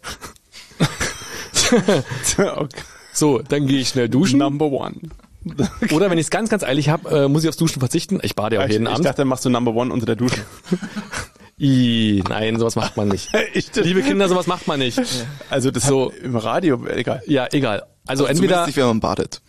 Okay. So, dann gehe ich schnell duschen. Number one. Oder wenn ich es ganz, ganz eilig habe, äh, muss ich aufs Duschen verzichten. Ich bade ja auch Ich, jeden ich Abend. dachte, dann machst du Number one unter der Dusche. I, nein, sowas macht man nicht. Ich- Liebe Kinder, sowas macht man nicht. Also das So. so im Radio, egal. Ja, egal. Also Zumindest entweder nicht, wenn man badet.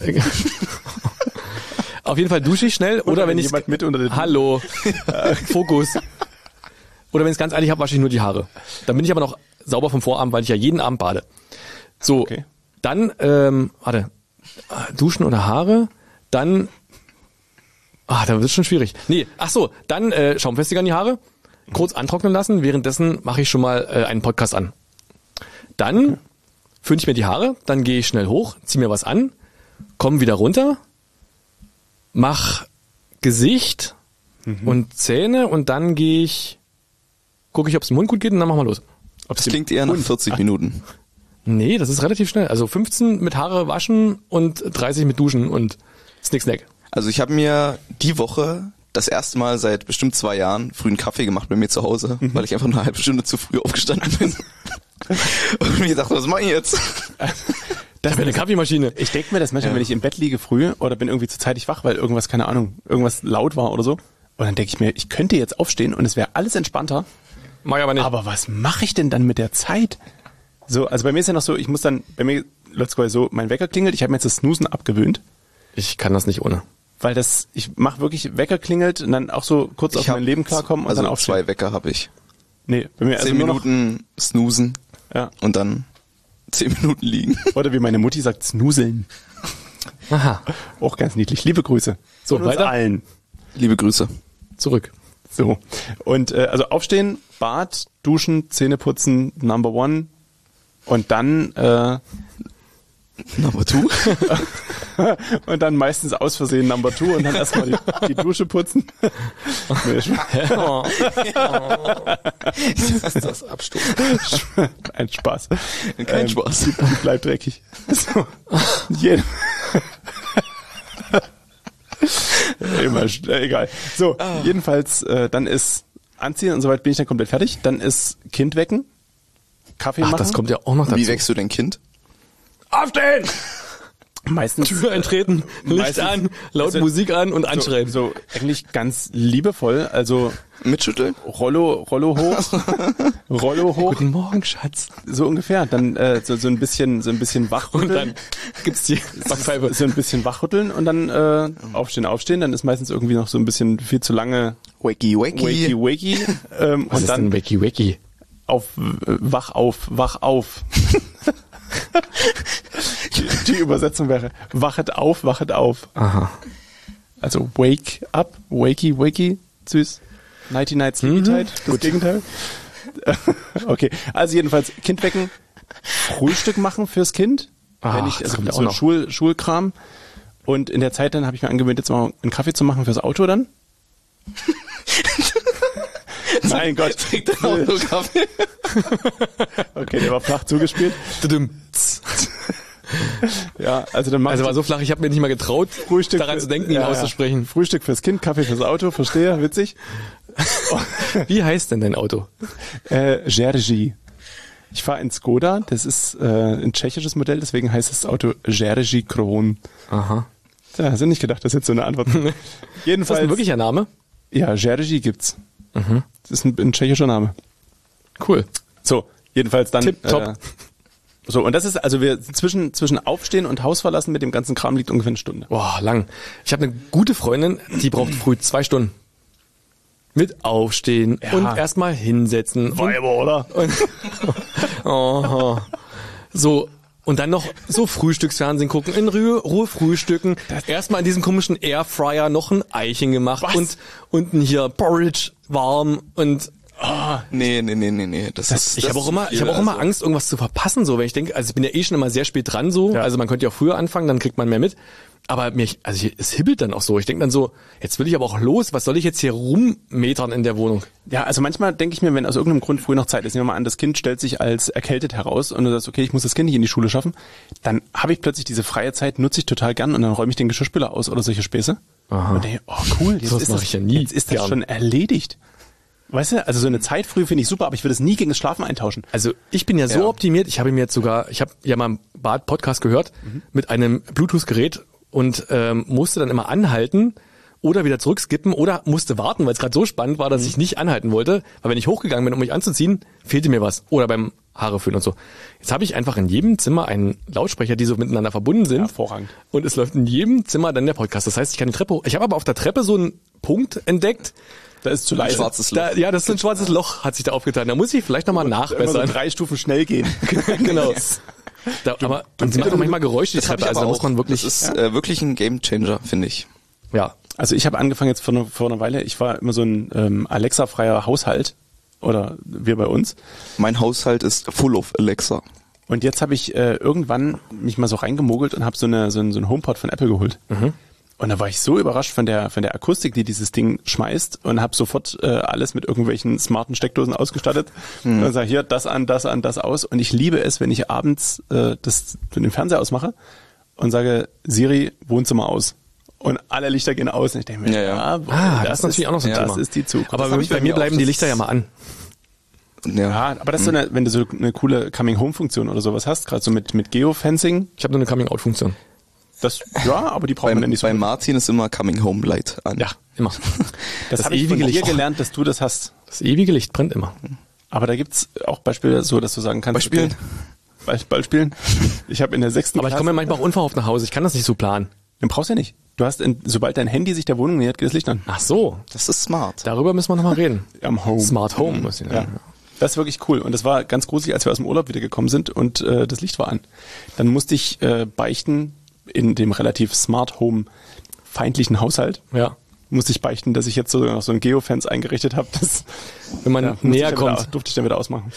auf jeden Fall dusche ich schnell oder, Oder wenn wenn ich jemand mit unter der- Hallo. Fokus. Oder wenn ich es ganz eilig habe, wasche ich nur die Haare. Dann bin ich aber noch sauber vom Vorabend, weil ich ja jeden Abend bade. So, Okay. dann ähm, warte, äh, duschen oder Haare, dann ah, da wird es schon schwierig. Nee, ach so, dann äh, Schaumfestiger in die Haare, kurz antrocknen lassen, währenddessen mache ich schon mal äh, einen Podcast an. Dann föhne ich mir die Haare, dann gehe ich schnell hoch, ziehe mir was an, komme wieder runter, mach Gesicht und Zähne und dann gehe ich, gucke ich, ob es dem Mund gut geht und dann machen wir los. Das klingt eher nach vierzig Minuten. Nee, das ist relativ schnell. Also fünfzehn mit Haare waschen und dreißig mit duschen und Snick Snack. Also ich habe mir die Woche das erste Mal seit bestimmt zwei Jahren frühen Kaffee gemacht bei mir zu Hause, Mhm. weil ich einfach eine halbe Stunde zu früh aufgestanden bin. Und mir gedacht, was mache ich jetzt? Das wäre eine Kaffeemaschine. Ich denke mir das manchmal, wenn ich im Bett liege früh oder bin irgendwie zu zeitig wach, weil irgendwas, keine Ahnung, irgendwas laut war oder so. Und dann denke ich mir, ich könnte jetzt aufstehen und es wäre alles entspannter. Mach ich aber nicht. Aber was mache ich denn dann mit der Zeit? So, also bei mir ist ja noch so, ich muss dann, bei mir läuft's quasi so, mein Wecker klingelt, ich habe mir jetzt das Snoozen abgewöhnt, Ich kann das nicht ohne. weil das, ich mache wirklich, Wecker klingelt und dann auch so kurz auf Ich hab mein Leben klarkommen und also dann aufstehen. zwei Wecker habe ich. Nee, bei mir also Zehn nur Minuten snoosen Noch, ja. und dann zehn Minuten liegen. Oder wie meine Mutti sagt, snuseln. Aha. Auch ganz niedlich. Liebe Grüße. So, Von weiter uns allen. Liebe Grüße. Zurück. So. Und äh, also aufstehen, Bad, duschen, Zähne putzen, Number One. Und dann äh, Number two. und dann meistens aus Versehen Number Two und dann erstmal die, die Dusche putzen. Nee, Das ist das Abstoß. ein Spaß. Kein Ähm, Spaß. Die, die bleibt dreckig. So. Jeden Immer, sch- äh, egal. So, jedenfalls, äh, dann ist Anziehen und soweit bin ich dann komplett fertig. Dann ist Kind wecken, Kaffee Ach, machen. das kommt ja auch noch dazu. Wie wächst du dein Kind? Aufstehen! Meistens Tür eintreten, Licht Meistens- an, laut also- Musik an und anschreien. so, so eigentlich ganz liebevoll. Also Mitschütteln? Rollo, Rollo hoch, Rollo hoch, Guten Morgen, Schatz. so ungefähr. Dann äh, so, so ein bisschen, so ein bisschen Und wachrütteln. dann gibt's die Backpfeife. So ein bisschen wachrütteln und dann äh, aufstehen, aufstehen. Dann ist meistens irgendwie noch so ein bisschen viel zu lange Wakey, wakey. wakey, wakey. Ähm, Was und ist dann denn Wacky Wacky? auf, äh, wach auf, wach auf. die, die Übersetzung wäre, wachet auf, wachet auf. Aha. Also wake up, wakey, wakey, süß. Nighty night, sleepy tight, das Gegenteil. Okay, also jedenfalls Kind wecken, Frühstück machen fürs Kind. Ah, wenn ich, das also kommt ja auch so noch. Schul, Schulkram. Und in der Zeit dann habe ich mir angewöhnt, jetzt mal einen Kaffee zu machen fürs Auto dann. Mein Gott. Trinkt dein Auto Kaffee? Okay, der war flach zugespielt. Ja, also dann mach Also ich war so flach, ich habe mir nicht mal getraut, Frühstück daran für- zu denken, ihn ja, ja. auszusprechen. Frühstück fürs Kind, Kaffee fürs Auto, verstehe, witzig. Wie heißt denn dein Auto? Äh, Jerzy. Ich fahre in Skoda, das ist äh, ein tschechisches Modell, deswegen heißt das Auto Jerzy Kron. Aha. Da hast du nicht gedacht, das ist jetzt so eine Antwort. Ist das Jedenfalls. ein wirklicher Name? Ja, Jerzy gibt's. Das ist ein, ein tschechischer Name. Cool. So, jedenfalls dann. Tipptopp. Äh, so, und das ist, also wir zwischen, zwischen Aufstehen und Haus verlassen mit dem ganzen Kram liegt ungefähr eine Stunde. Boah, lang. Ich habe eine gute Freundin, die braucht früh zwei Stunden. Mit Aufstehen Ja. und erstmal hinsetzen. Weiber, oder? Und, oh, so, und dann noch so Frühstücksfernsehen gucken, in Ruhe, Ruhe frühstücken. Erstmal in diesem komischen Airfryer noch ein Eichen gemacht Was? und unten hier Porridge warm und Nee, nee, nee, nee, nee. Das, ist, ich das habe auch ist immer, zu ich viel, habe auch immer also. Angst, irgendwas zu verpassen, so, wenn ich denke, also ich bin ja eh schon immer sehr spät dran, so, Ja. also man könnte ja auch früher anfangen, dann kriegt man mehr mit, aber mir, also ich, es hibbelt dann auch so, ich denke dann so, jetzt will ich aber auch los, was soll ich jetzt hier rummetern in der Wohnung? Ja, also manchmal denke ich mir, wenn aus irgendeinem Grund früh noch Zeit ist, nehmen wir mal an, das Kind stellt sich als erkältet heraus und du sagst, okay, ich muss das Kind nicht in die Schule schaffen, dann habe ich plötzlich diese freie Zeit, nutze ich total gern und dann räume ich den Geschirrspüler aus oder solche Späße. Aha. Und denke, oh cool, jetzt Sowas ist mach das, ich ja nie jetzt ist das gern. schon erledigt. Weißt du, also so eine Zeit früh finde ich super, aber ich würde es nie gegen das Schlafen eintauschen. Also ich bin ja so Ja. optimiert, ich habe mir jetzt sogar, ich habe ja mal einen Bad-Podcast gehört mit einem Bluetooth-Gerät und ähm, musste dann immer anhalten oder wieder zurückskippen oder musste warten, weil es gerade so spannend war, dass ich nicht anhalten wollte, weil wenn ich hochgegangen bin, um mich anzuziehen, fehlte mir was. Oder beim Haare föhnen und so. Jetzt habe ich einfach in jedem Zimmer einen Lautsprecher, die so miteinander verbunden sind. Hervorragend. Und es läuft in jedem Zimmer dann der Podcast. Das heißt, ich kann die Treppe hoch. Ich habe aber auf der Treppe so einen Punkt entdeckt. Da ist zu Ein leise. schwarzes Loch. Da, ja, das ist so ein schwarzes Loch, hat sich da aufgetan. Da muss ich vielleicht nochmal Immer so nachbessern. drei Stufen schnell gehen. Genau. Da, aber und sie machen manchmal Geräusche, die Das hab Treppe. ich Also aber da muss auch. man wirklich, Das ist äh, wirklich ein Gamechanger, finde ich. ja. Also ich habe angefangen jetzt vor, ne, vor einer Weile, ich war immer so ein ähm, Alexa-freier Haushalt oder wir bei uns. Mein Haushalt ist full of Alexa. Und jetzt habe ich äh, irgendwann mich mal so reingemogelt und habe so, eine, so, ein, so ein HomePod von Apple geholt. Und da war ich so überrascht von der von der Akustik, die dieses Ding schmeißt und habe sofort äh, alles mit irgendwelchen smarten Steckdosen ausgestattet. Und dann sage hier, das an, das an, das aus. Und ich liebe es, wenn ich abends äh, das den Fernseher ausmache und sage, Siri, Wohnzimmer aus. Und alle Lichter gehen aus. Und ich denke mir, Ja, ja. boah, Ah, das ist natürlich auch noch so ein das Thema. ist die Zukunft. Aber Das hab bei, ich bei bei mir mir bleiben auch. die Das Lichter ist- ja mal an. Ja. Ja, aber das ist so eine, wenn du so eine coole Coming-Home-Funktion oder sowas hast, gerade so mit, mit Geofencing, Ich habe nur eine Coming-out-Funktion. das, ja, aber die braucht man Bei, ja nicht so. bei Martin ist immer Coming Home Light an. Ja, immer. das das habe ich von ewige dir Licht. gelernt, dass du das hast. Das ewige Licht brennt immer. Aber da gibt's auch Beispiele, so dass du sagen kannst, Beispielen? Okay, Ball- Ballspielen. Ich habe in der sechsten Aber ich komme ja manchmal auch unverhofft nach Hause. Ich kann das nicht so planen. Den brauchst du ja nicht. Du hast, in, sobald dein Handy sich der Wohnung nähert, geht das Licht an. Ach so. Das ist smart. Darüber müssen wir nochmal reden. Am Home. Smart Home, muss ich Ja. sagen. Das ist wirklich cool. Und das war ganz gruselig, als wir aus dem Urlaub wieder gekommen sind und äh, das Licht war an. Dann musste ich äh, beichten in dem relativ Smart Home feindlichen Haushalt. Ja. Musste ich beichten, dass ich jetzt so noch so ein Geofence eingerichtet habe. Das Wenn man ja, musste näher ich dann wieder, kommt. durfte ich dann wieder ausmachen.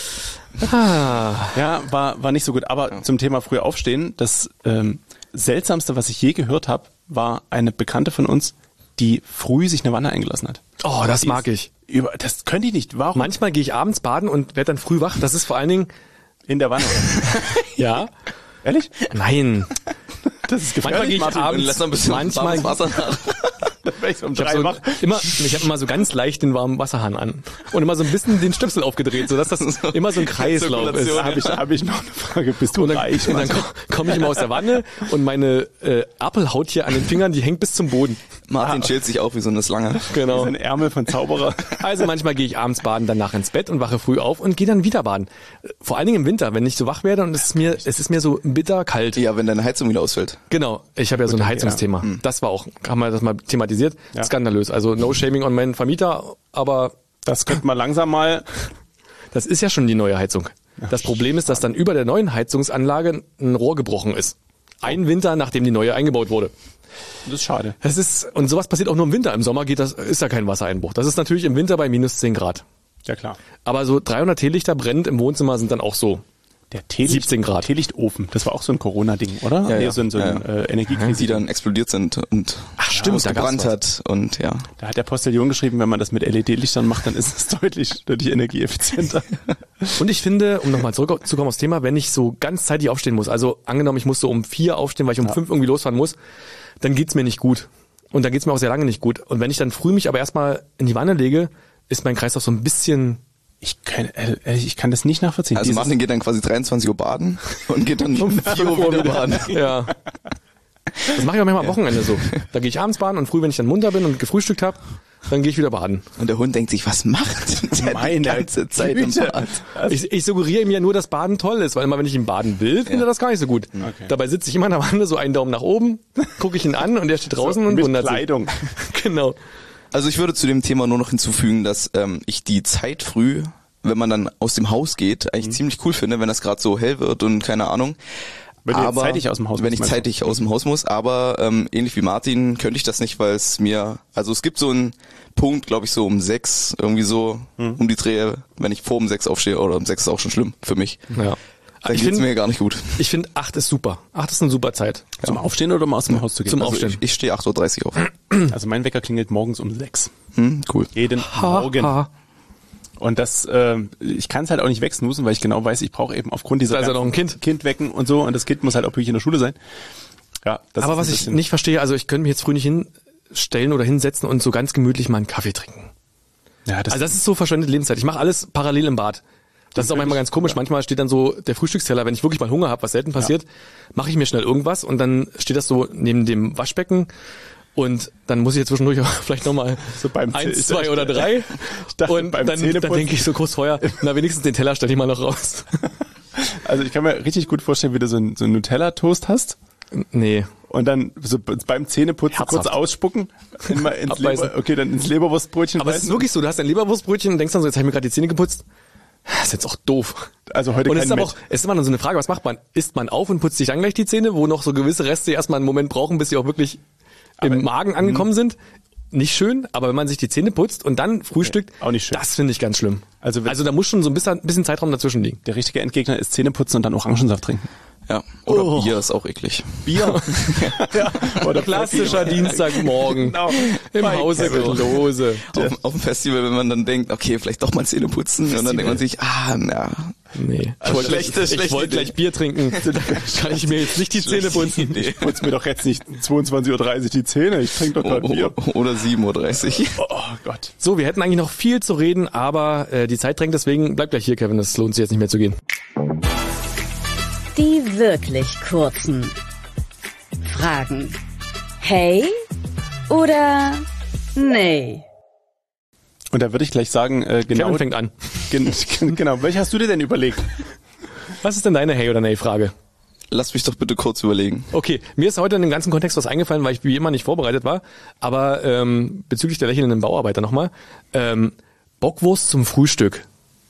Ah. Ja, war, war nicht so gut. Aber zum Thema früh aufstehen, das ähm, Seltsamste, was ich je gehört habe, war eine Bekannte von uns, die früh sich eine Wanne eingelassen hat. Oh, das Die mag ist ich. Über, das könnte ich nicht. Warum? Manchmal gehe ich abends baden und werde dann früh wach. Das ist vor allen Dingen, In der Wanne. ja, Ehrlich? nein. Das ist Manchmal gehe ich Martin. abends, Und lässt noch ein bisschen manchmal, warmes Wasser nach. Wenn ich um ich habe drei so, wach. immer, ich habe immer so ganz leicht den warmen Wasserhahn an und immer so ein bisschen den Stöpsel aufgedreht, sodass das immer so ein Kreislauf ist. Zirkulation, Da habe ich, hab ich noch eine Frage. Bist du Und dann, reich? und dann Martin? komme komm ich immer aus der Wanne und meine äh, Appelhaut hier an den Fingern, die hängt bis zum Boden. Martin schält sich auf wie so eine Slange. Genau. Ein Ärmel von Zauberer. Also manchmal gehe ich abends baden, danach ins Bett und wache früh auf und gehe dann wieder baden. Vor allen Dingen im Winter, wenn ich so wach werde und es ist mir, es ist mir so bitter kalt. Ja, wenn deine Heizung wieder ausfällt. Genau, ich habe ja so ein Gut, Heizungsthema. Das war auch, haben wir das mal thematisiert, Ja. skandalös. Also no shaming on meinen Vermieter, aber Das könnte man langsam mal. das ist ja schon die neue Heizung. Das Problem ist, dass dann über der neuen Heizungsanlage ein Rohr gebrochen ist. Ein Winter, nachdem die neue eingebaut wurde. Das ist schade. Das ist, und sowas passiert auch nur im Winter. Im Sommer geht das, ist da kein Wassereinbruch. Das ist natürlich im Winter bei minus zehn Grad. Ja klar. Aber so dreihundert Teelichter brennend im Wohnzimmer sind dann auch so Der Teelicht, siebzehn Grad. Teelichtofen, das war auch so ein Corona-Ding, oder? Ja, nee, ja. so ein, so ein Ja, ja. äh, Energiekrise. Die dann explodiert sind und Ach, stimmt, da gab's gebrannt was. hat und ja. Da hat der Postillon geschrieben, wenn man das mit L E D-Lichtern macht, dann ist es deutlich, deutlich energieeffizienter. Und ich finde, um nochmal zurückzukommen aufs Thema, wenn ich so ganz zeitig aufstehen muss, also angenommen, ich muss so um vier aufstehen, weil ich um fünf irgendwie losfahren muss, dann geht's mir nicht gut. Und dann geht's mir auch sehr lange nicht gut. Und wenn ich dann früh mich aber erstmal in die Wanne lege, ist mein Kreislauf so ein bisschen... Ich kann, äh, ich kann das nicht nachvollziehen. Also Dieses- Martin geht dann quasi dreiundzwanzig Uhr baden und geht dann um vier Uhr wieder baden. Ja. Das mache ich auch manchmal am Wochenende so. Da gehe ich abends baden und früh, wenn ich dann munter bin und gefrühstückt habe, dann gehe ich wieder baden. Und der Hund denkt sich, was macht der Meine die ganze Zeit im Güte. Bad? Ich, ich suggeriere ihm ja nur, dass Baden toll ist, weil immer, wenn ich ihn baden will, findet er das gar nicht so gut. Okay. Dabei sitze ich immer in der Wanne, so einen Daumen nach oben, gucke ich ihn an und der steht draußen So, und mit wundert Kleidung. sich. Genau. Also ich würde zu dem Thema nur noch hinzufügen, dass ähm, ich die Zeit früh, wenn man dann aus dem Haus geht, eigentlich ziemlich cool finde, wenn das gerade so hell wird und keine Ahnung. Wenn du jetzt aber zeitig aus dem Haus Wenn musst, ich meinst du? zeitig aus dem Haus muss, aber ähm, ähnlich wie Martin könnte ich das nicht, weil es mir, also es gibt so einen Punkt, glaube ich, so um sechs, irgendwie so Hm. um die Drehe, wenn ich vor um sechs aufstehe, oder um sechs ist auch schon schlimm für mich. Ja. Dann Ich geht's finde, mir gar nicht gut. ich finde, acht ist super. Acht ist eine super Zeit. Zum Aufstehen oder um aus dem Haus zu gehen? Zum also, Aufstehen. Ich, ich stehe acht Uhr dreißig auf. also mein Wecker klingelt morgens um sechs. Hm, cool. Jeden Morgen. Ha. Und das, äh, ich kann es halt auch nicht wegsnoosen, weil ich genau weiß, ich brauche eben aufgrund dieser Da ist ja ganzen noch ein Kind. Kind wecken und so. Und das Kind muss halt auch wirklich in der Schule sein. Ja, das Aber ist was ein ich bisschen- nicht verstehe, also ich könnte mich jetzt früh nicht hinstellen oder hinsetzen und so ganz gemütlich mal einen Kaffee trinken. Ja, das, Also das ist so verschwendete Lebenszeit. Ich mache alles parallel im Bad. Das ist auch manchmal ganz komisch. Manchmal steht dann so der Frühstücksteller, wenn ich wirklich mal Hunger habe, was selten passiert, mache ich mir schnell irgendwas und dann steht das so neben dem Waschbecken und dann muss ich jetzt zwischendurch auch vielleicht nochmal So beim eins, Zäh- zwei oder drei Ich dachte, und beim dann, dann Zähneputzen- denke ich so kurz vorher, na wenigstens den Teller stelle ich mal noch raus. also ich kann mir richtig gut vorstellen, wie du so ein, so ein Nutella-Toast hast Nee. und dann so beim Zähneputzen Herzhaft. kurz ausspucken, in mal ins Abbeißen. Leber, okay, dann ins Leberwurstbrötchen Aber es ist beißen. wirklich so, du hast dein Leberwurstbrötchen und denkst dann so, jetzt habe ich mir gerade die Zähne geputzt. Das ist jetzt auch doof. Also heute Und es kein ist aber Met. auch, es ist immer so eine Frage, was macht man? Isst man auf und putzt sich dann gleich die Zähne, wo noch so gewisse Reste erstmal einen Moment brauchen, bis sie auch wirklich im Magen angekommen sind? Nicht schön, aber wenn man sich die Zähne putzt und dann frühstückt, auch nicht schön. das finde ich ganz schlimm. Also Also, wenn- also da muss schon so ein bisschen, bisschen Zeitraum dazwischen liegen. Der richtige Endgegner ist Zähneputzen und dann Orangensaft trinken. Ja. Oder Oh. Bier ist auch eklig. Bier. Ja, oder Klassischer Dienstagmorgen. Genau. Im Bei Hause Kevin. Klose. Auf, auf dem Festival, wenn man dann denkt, okay, vielleicht doch mal Zähne putzen und dann denkt man sich, ah, na, Nee. Ich wollte schlechte, gleich, ich schlechte wollte Idee. gleich Bier trinken. Kann ich mir jetzt nicht die Zähne putzen. Idee. Putz mir doch jetzt nicht zweiundzwanzig Uhr dreißig die Zähne, ich trinke doch gerade Bier. Oder sieben Uhr dreißig. Oh, oh Gott. So, wir hätten eigentlich noch viel zu reden, aber äh, die Zeit drängt, deswegen bleib gleich hier, Kevin. Das lohnt sich jetzt nicht mehr zu gehen. Die wirklich kurzen Fragen. Hey oder nee? Und da würde ich gleich sagen, äh, genau, Kevin fängt an. gen, genau, welche hast du dir denn überlegt? Was ist denn deine Hey- oder Nee-Frage? Lass mich doch bitte kurz überlegen. Okay, mir ist heute in dem ganzen Kontext was eingefallen, weil ich wie immer nicht vorbereitet war. Aber ähm, bezüglich der lächelnden Bauarbeiter nochmal. Ähm, Bockwurst zum Frühstück.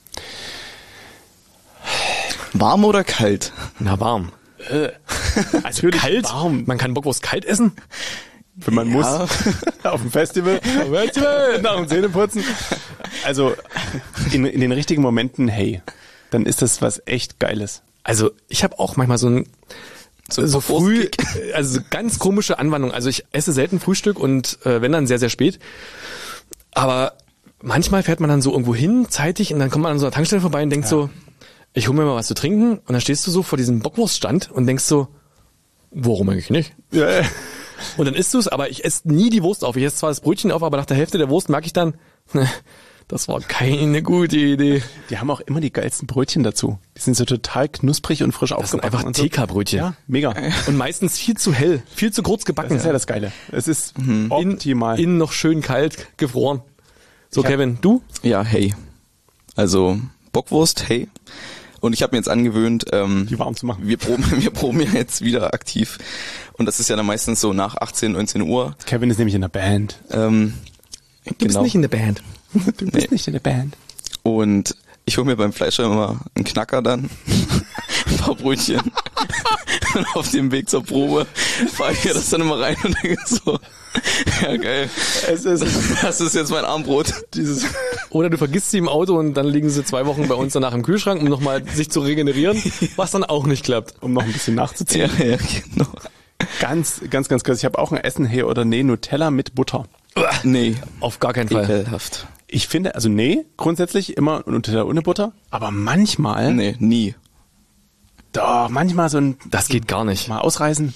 Warm oder kalt? Na, warm. Also Kalt? warm, Man kann Bockwurst kalt essen? wenn man muss. Auf dem Festival. Nach dem Zähneputzen. Also in, in den richtigen Momenten, hey, dann ist das was echt Geiles. Also ich habe auch manchmal so ein So, so früh, Bockwurstkick. also ganz komische Anwandlung. Also ich esse selten Frühstück und äh, wenn dann sehr, sehr spät. Aber manchmal fährt man dann so irgendwo hin, zeitig, und dann kommt man an so einer Tankstelle vorbei und denkt so, ich hole mir mal was zu trinken. Und dann stehst du so vor diesem Bockwurststand und denkst so, warum eigentlich nicht? Ja, Und dann isst du es, aber ich esse nie die Wurst auf. Ich esse zwar das Brötchen auf, aber nach der Hälfte der Wurst merke ich dann, das war keine gute Idee. die haben auch immer die geilsten Brötchen dazu. Die sind so total knusprig und frisch Das sind aufgebacken. einfach und so. T K-Brötchen. Ja, mega. Und meistens viel zu hell, viel zu kurz gebacken. Das ist ja das Geile. Es ist In- optimal. Innen noch schön kalt, gefroren. So, Ich hab- Kevin, du? Ja, hey. Also Bockwurst, hey. Und ich habe mir jetzt angewöhnt, ähm, Die warm zu machen. wir proben, wir proben ja jetzt wieder aktiv. Und das ist ja dann meistens so nach achtzehn, neunzehn Uhr. Kevin ist nämlich in der Band. Ähm, Du bist nicht in der Band. Du bist nicht in der Band. Und ich hole mir beim Fleischer immer einen Knacker dann, ein paar Brötchen. Und auf dem Weg zur Probe fahre ich mir das dann immer rein und denke so, ja geil, Es ist das ist jetzt mein Armbrot. dieses Oder du vergisst sie im Auto und dann liegen sie zwei Wochen bei uns danach im Kühlschrank, um nochmal sich zu regenerieren, was dann auch nicht klappt. Um noch ein bisschen nachzuziehen. Ja, ja, genau. Ganz, ganz, ganz kurz. Ich habe auch ein Essen hier oder nee, Nutella mit Butter. Nee, Auf gar keinen Fall. ekelhaft. Ich finde, also nee, grundsätzlich immer Nutella ohne Butter, aber manchmal, Nee, nie. doch, manchmal so ein, Das geht gar nicht. mal ausreißen.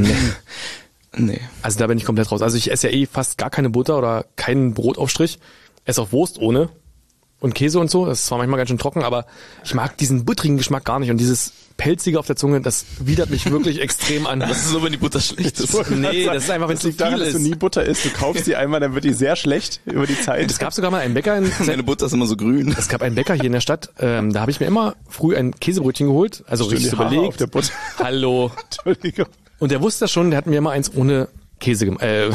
Nee. Also da bin ich komplett raus. Also ich esse ja eh fast gar keine Butter oder keinen Brotaufstrich. Esse auch Wurst ohne und Käse und so. Das ist zwar manchmal ganz schön trocken, aber ich mag diesen buttrigen Geschmack gar nicht. Und dieses Pelzige auf der Zunge, das widert mich wirklich extrem an. Das ist so, wenn die Butter schlecht ist. Nee, das ist einfach, wenn es zu liegt daran, viel dass du ist. nie Butter isst. Du kaufst sie einmal, dann wird die sehr schlecht über die Zeit. Es gab sogar mal einen Bäcker in Meine Butter ist immer so grün. Es gab einen Bäcker hier in der Stadt, ähm, da habe ich mir immer früh ein Käsebrötchen geholt, also Stimmt, richtig die Haare überlegt. auf der Butter. Hallo. Entschuldigung. Und der wusste das schon, der hat mir immer eins ohne Käse gemacht. Äh,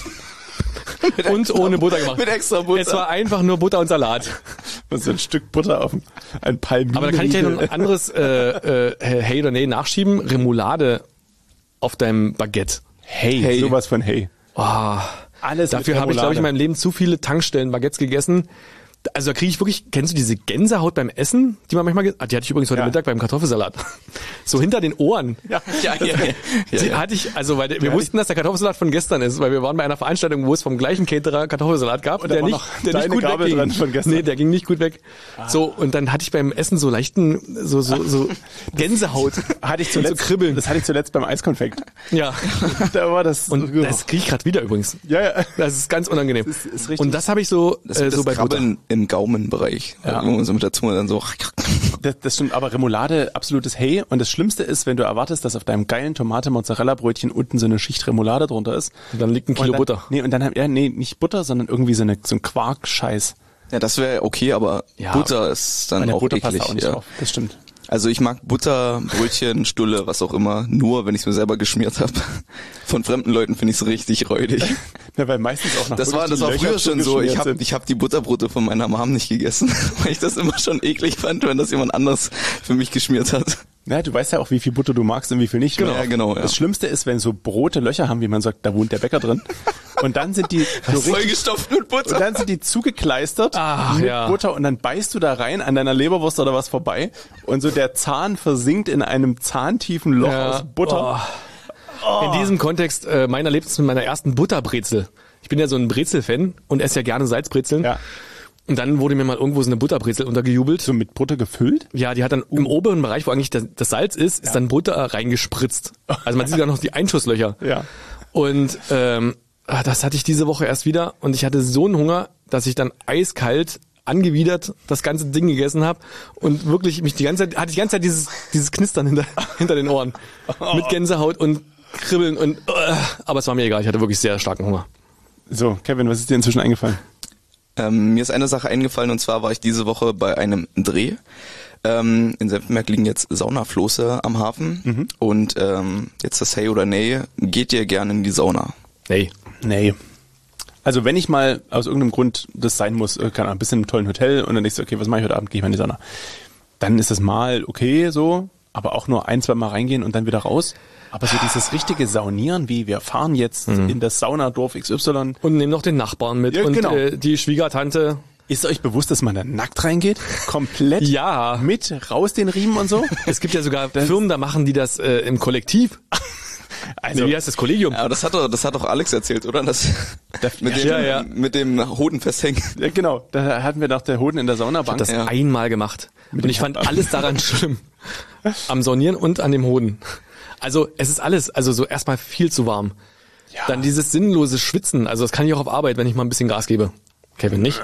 und ohne Butter gemacht. Mit extra Butter. Es war einfach nur Butter und Salat. Und so ein Stück Butter auf ein Palminen. Aber da kann ich gleich noch ein anderes äh, äh, Hey oder Nee nachschieben. Remoulade auf deinem Baguette. Hey, Hey. sowas von hey. Oh, Alles dafür mit habe ich, glaube ich, Remoulade. in meinem Leben zu viele Tankstellen-Baguettes gegessen. Also da kriege ich wirklich, kennst du diese Gänsehaut beim Essen, die man manchmal, ge- ah, die hatte ich übrigens heute Ja. Mittag beim Kartoffelsalat. So hinter den Ohren. Ja, Ja, ja, ja. ja, Die ja. hatte ich, also weil wir Ja, wussten, dass der Kartoffelsalat von gestern ist, weil wir waren bei einer Veranstaltung, wo es vom gleichen Caterer Kartoffelsalat gab, Und da der war nicht, noch der nicht deine gut Gabel wegging. dran von gestern. Nee, der ging nicht gut weg. So, und dann hatte ich beim Essen so leichten, so, so, so Gänsehaut. hatte ich Und zuletzt, so Kribbeln. Das hatte ich zuletzt beim Eiskonfekt. Ja. Da war das. Und das kriege ich gerade wieder übrigens. ja, ja. Das ist ganz unangenehm. Das ist- ist richtig. Und das habe ich so, Das, äh, das so bei Butter. Krabbeln im Gaumenbereich. Ja. Wo man so mit der Zunge dann so. Das, das stimmt, aber Remoulade, absolutes Hey. Und das Schlimmste ist, wenn du erwartest, dass auf deinem geilen Tomate-Mozzarella-Brötchen unten so eine Schicht Remoulade drunter ist. Und dann liegt ein Kilo und dann, Butter. Nee, und dann, hab- ja, nee, nicht Butter, sondern irgendwie so, eine, so ein Quark-Scheiß. Ja, das wäre okay, aber Ja, Butter ist dann Meine auch Butter eklig. passt auch nicht ja. drauf. Das stimmt. Also ich mag Butter, Brötchen, Stulle, was auch immer, nur wenn ich es mir selber geschmiert habe. Von fremden Leuten finde ich es richtig räudig. Ja, weil meistens auch noch Das war, wirklich das die war Löcher früher schon so. Ich zugeschmiert habe sind. ich hab die Butterbrote von meiner Mom nicht gegessen, weil ich das immer schon eklig fand, wenn das jemand anders für mich geschmiert hat. Ja, du weißt ja auch, wie viel Butter du magst und wie viel nicht. Genau. Ne? Ja, genau, ja. Das Schlimmste ist, wenn so Brote Löcher haben, wie man sagt, da wohnt der Bäcker drin. Und dann sind die so richtig, Vollgestopft mit und Butter. dann sind die zugekleistert Ach, mit ja. Butter und dann beißt du da rein an deiner Leberwurst oder was vorbei und so der Zahn versinkt in einem zahntiefen Loch Ja. aus Butter. Oh. In diesem Kontext, äh, mein Erlebnis mit meiner ersten Butterbrezel. Ich bin ja so ein Brezel-Fan und esse ja gerne Salzbrezeln. Ja. Und dann wurde mir mal irgendwo so eine Butterbrezel untergejubelt. So mit Butter gefüllt? Ja, die hat dann im oberen Bereich, wo eigentlich das, das Salz ist, ist dann Butter reingespritzt. Also man sieht ja noch die Einschusslöcher. Ja. Und ähm, ah, das hatte ich diese Woche erst wieder und ich hatte so einen Hunger, dass ich dann eiskalt angewidert das ganze Ding gegessen habe und wirklich mich die ganze Zeit, hatte die ganze Zeit dieses dieses Knistern hinter, hinter den Ohren. Mit Gänsehaut und Kribbeln und äh, aber es war mir egal, ich hatte wirklich sehr starken Hunger. So, Kevin, was ist dir inzwischen eingefallen? Ähm, mir ist eine Sache eingefallen und zwar war ich diese Woche bei einem Dreh. Ähm, in Senftenberg liegen jetzt Saunafloße am Hafen Mhm. und ähm, jetzt das Hey oder Nee, geht ihr gerne in die Sauna? Nee. Nee. Also wenn ich mal aus irgendeinem Grund das sein muss, äh, keine Ahnung, ein bisschen im tollen Hotel und dann denkst du, okay, was mache ich heute Abend, gehe ich mal in die Sauna. Dann ist das mal okay so, aber auch nur ein, zwei Mal reingehen und dann wieder raus. Aber so dieses richtige Saunieren, wie wir fahren jetzt in das Saunadorf X Y. Und nehmen noch den Nachbarn mit Ja, und genau. äh, die Schwiegertante. Ist euch bewusst, dass man da nackt reingeht? Komplett Ja. mit raus den Riemen und so? Es gibt ja sogar Firmen, da machen die das äh, im Kollektiv. Also, Nee, wie heißt das Kollegium? Ja, aber das hat doch, das hat doch Alex erzählt, oder? Das, mit dem, Ja, ja. mit dem Hoden festhängen. ja, genau, da hatten wir doch der Hoden in der Saunabank. Das Ja. einmal gemacht. Und ich fand alles daran schlimm. Am Saunieren und an dem Hoden. Also es ist alles, also so erstmal viel zu warm. Ja. Dann dieses sinnlose Schwitzen, also das kann ich auch auf Arbeit, wenn ich mal ein bisschen Gas gebe. Kevin nicht.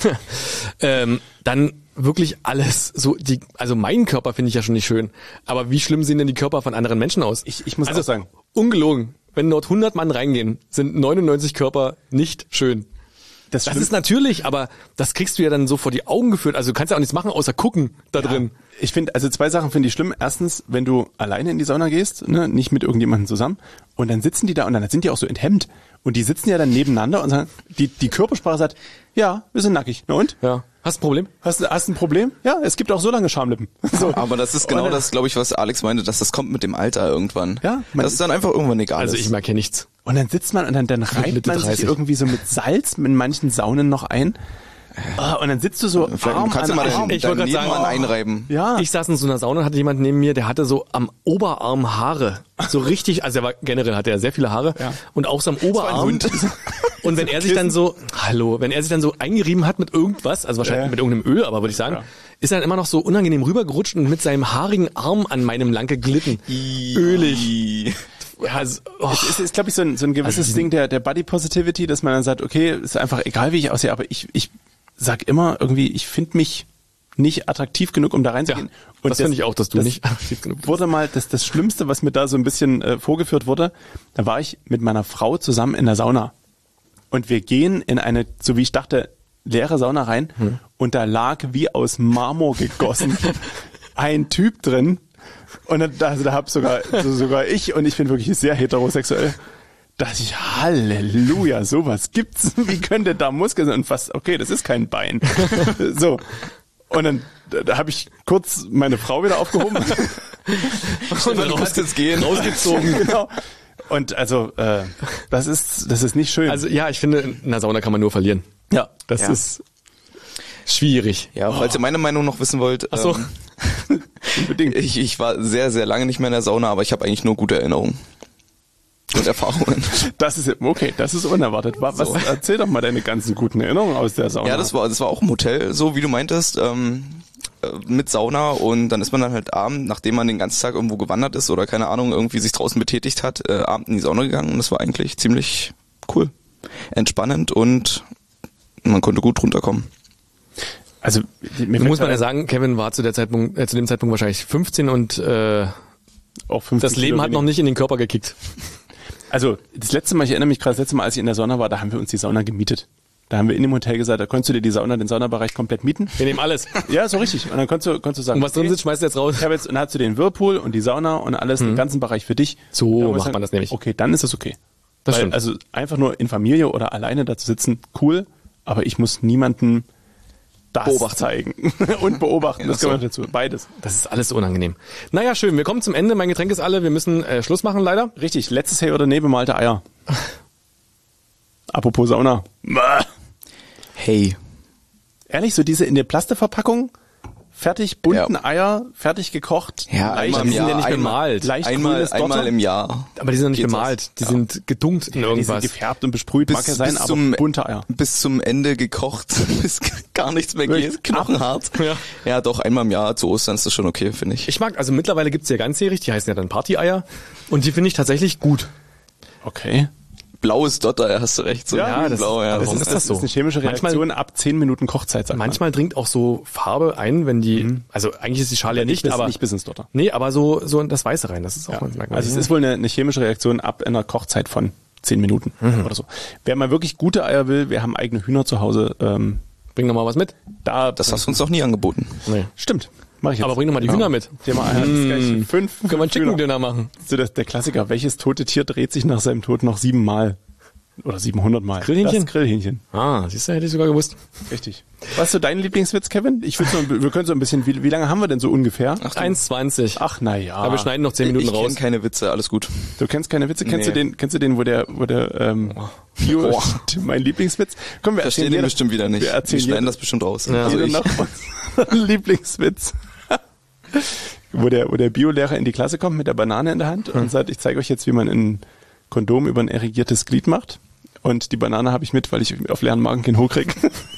ähm, dann wirklich alles so, die, also meinen Körper finde ich ja schon nicht schön. Aber wie schlimm sehen denn die Körper von anderen Menschen aus? Ich- ich muss also, auch sagen. Ungelogen. Wenn dort hundert Mann reingehen, sind neunundneunzig Körper nicht schön. das Das stimmt. ist natürlich, aber das kriegst du ja dann so vor die Augen geführt. Also du kannst ja auch nichts machen, außer gucken da drin. Ich finde, also zwei Sachen finde ich schlimm. Erstens, wenn du alleine in die Sauna gehst, ne, nicht mit irgendjemandem zusammen, und dann sitzen die da und dann sind die auch so enthemmt. Und die sitzen ja dann nebeneinander und sagen, die, die Körpersprache sagt, ja, wir sind nackig. Na und? Ja. Hast du ein Problem? Hast, du- hast du ein Problem? Ja, es gibt auch so lange Schamlippen. So. Aber das ist genau Und dann- das, glaube ich, was Alex meinte, dass das kommt mit dem Alter irgendwann. Ja, man- das ist dann einfach irgendwann egal. Also ist. ich merke hier nichts. Und dann sitzt man und dann, dann reibt Mitte man sich dreißig. irgendwie so mit Salz in manchen Saunen noch ein. Ah, und dann sitzt du so Vielleicht Arm kannst du an mal Arm. deinen, Ich wollte deinen grad Nebenmann sagen, einreiben. Ja. Ich saß in so einer Sauna und hatte jemand neben mir, der hatte so am Oberarm Haare. So richtig, also er war generell hatte er sehr viele Haare. Ja. Und auch so am Oberarm. Hund. Und wenn er sich dann so, hallo, wenn er sich dann so eingerieben hat mit irgendwas, also wahrscheinlich Ja. mit irgendeinem Öl, aber würde ich sagen, Ja. ist er dann immer noch so unangenehm rübergerutscht und mit seinem haarigen Arm an meinem lang geglitten. Ölig. Also, oh. Es ist, ist glaube ich, so ein, so ein gewisses Also Ding der, der Body Positivity, dass man dann sagt, okay, ist einfach egal, wie ich aussehe, aber ich, ich sag immer irgendwie, ich finde mich nicht attraktiv genug, um da reinzugehen. Ja, das finde ich auch, dass du nicht attraktiv genug bist. Wurde mal das, das Schlimmste, was mir da so ein bisschen äh, vorgeführt wurde, da war ich mit meiner Frau zusammen in der Sauna. Und wir gehen in eine, so wie ich dachte, leere Sauna rein hm. und da lag wie aus Marmor gegossen ein Typ drin. Und dann, also da hab sogar, so sogar ich, und ich bin wirklich sehr heterosexuell, dachte ich, Halleluja, sowas gibt's. Wie könnte da Muskeln sein? Und was, okay, das ist kein Bein. So. Und dann da, da habe ich kurz meine Frau wieder aufgehoben. Und dann kannst jetzt gehen. Rausgezogen. Genau. Und also, äh, das ist, das ist nicht schön. Also ja, ich finde, in der Sauna kann man nur verlieren. ja, Das Ja. ist schwierig. Ja, falls ihr meine Meinung noch wissen wollt. Ach so. Ähm, unbedingt. ich, ich war sehr, sehr lange nicht mehr in der Sauna, aber ich habe eigentlich nur gute Erinnerungen. Und Erfahrungen. Das ist okay, das ist unerwartet. Was, So. erzähl doch mal deine ganzen guten Erinnerungen aus der Sauna. Ja, das war, das war auch im Hotel, so wie du meintest, ähm, äh, mit Sauna, und dann ist man dann halt abend, nachdem man den ganzen Tag irgendwo gewandert ist oder keine Ahnung, irgendwie sich draußen betätigt hat, äh, abend in die Sauna gegangen, und das war eigentlich ziemlich cool. Entspannend, und man konnte gut runterkommen. Also mir Nun muss man fällt ja sagen, Kevin war zu der Zeitpunkt, äh, zu dem Zeitpunkt wahrscheinlich fünfzehn und äh, auch fünfzig das Leben Kilo hat noch nicht in den Körper gekickt. Also das letzte Mal, ich erinnere mich gerade, das letzte Mal, als ich in der Sauna war, da haben wir uns die Sauna gemietet. Da haben wir in dem Hotel gesagt, da konntest du dir die Sauna, den Saunabereich komplett mieten. Wir nehmen alles. Ja, so richtig. Und dann konntest du, konntest du sagen, Und was drin sitzt, schmeißt du jetzt raus. ich habe jetzt, und dann hast du den Whirlpool und die Sauna und alles, den ganzen Bereich für dich. So Da muss macht man man das nämlich. Okay, dann ist das okay. Das Weil, stimmt. Also einfach nur in Familie oder alleine da zu sitzen, cool, aber ich muss niemanden das Beobachten. zeigen. Und beobachten, das Ja, gehört so. dazu. Beides. Das ist alles so unangenehm. Naja, schön. Wir kommen zum Ende. Mein Getränk ist alle. Wir müssen äh, Schluss machen, leider. Richtig, letztes Hey oder Nee bemalte Eier. Apropos Sauna. Bäh. Hey. Ehrlich, so diese in der Plasteverpackung, fertig, bunten Ja. Eier, fertig gekocht, Ja, leicht, einmal die im sind Jahr, ja nicht einmal, bemalt. leicht einmal, grünes Dotter. einmal im Jahr. Aber die sind noch nicht Geht das? bemalt. Die Ja. sind gedunkt in Die sind irgendwas. gefärbt und besprüht, mag ja sein, aber zum, bunte Eier. bis zum Ende gekocht, bis gar nichts mehr Wirklich? geht, knochenhart. Ja. Ja, doch, einmal im Jahr zu Ostern ist das schon okay, finde ich. Ich mag, also mittlerweile gibt's ja ganzjährig, die heißen ja dann Party-Eier. Und die finde ich tatsächlich gut. Okay. Blaues Dotter, hast du recht. So Ja, das- blau, ja. aber Das warum ist, ist das so? ist eine chemische Manchmal- Reaktion ab zehn Minuten Kochzeit, sagt Manchmal dringt auch so Farbe ein, wenn die, also eigentlich ist die Schale ja man. nicht, bis, aber nicht bis ins Dotter. nee, aber so so das Weiße rein, das ist auch Ja. manchmal. Also es ist wohl eine, eine chemische Reaktion ab einer Kochzeit von zehn Minuten Mhm. oder so. Wer mal wirklich gute Eier will, wir haben eigene Hühner zu Hause. Ähm, Bring noch mal was mit. da Das hast du uns noch nie angeboten. Nee. stimmt. Mach ich jetzt. Aber bring noch mal die Hühner mit. Thema Eier. Das ist gleich fünf. Können wir einen Chicken Hühner. Dinner machen? So das, der Klassiker. Welches tote Tier dreht sich nach seinem Tod noch siebenmal? Oder siebenhundert Mal? Grillhähnchen? Das Grillhähnchen. Ah, siehst du, hätte ich sogar gewusst. Richtig. Was ist so dein Lieblingswitz, Kevin? Ich würde so, wir können so ein bisschen, wie, wie lange haben wir denn so ungefähr? eins zwanzig. Ach, na ja. Aber wir schneiden noch zehn Minuten ich raus. kenne keine Witze, alles gut. Du kennst keine Witze? Kennst Nee. du den, kennst du den, wo der, wo der, ähm, Bio, Boah. mein Lieblingswitz? Komm, wir Verstehen erzählen den jeder- bestimmt wieder nicht. Wir Wir erzählen schneiden jeder- das bestimmt raus. Ja. Also jeder ich, nach unserem Lieblingswitz. wo der, wo der Biolehrer in die Klasse kommt mit der Banane in der Hand und sagt, ich zeige euch jetzt, wie man ein Kondom über ein erregiertes Glied macht. Und die Banane habe ich mit, weil ich auf leeren Magen keinen Hoch krieg.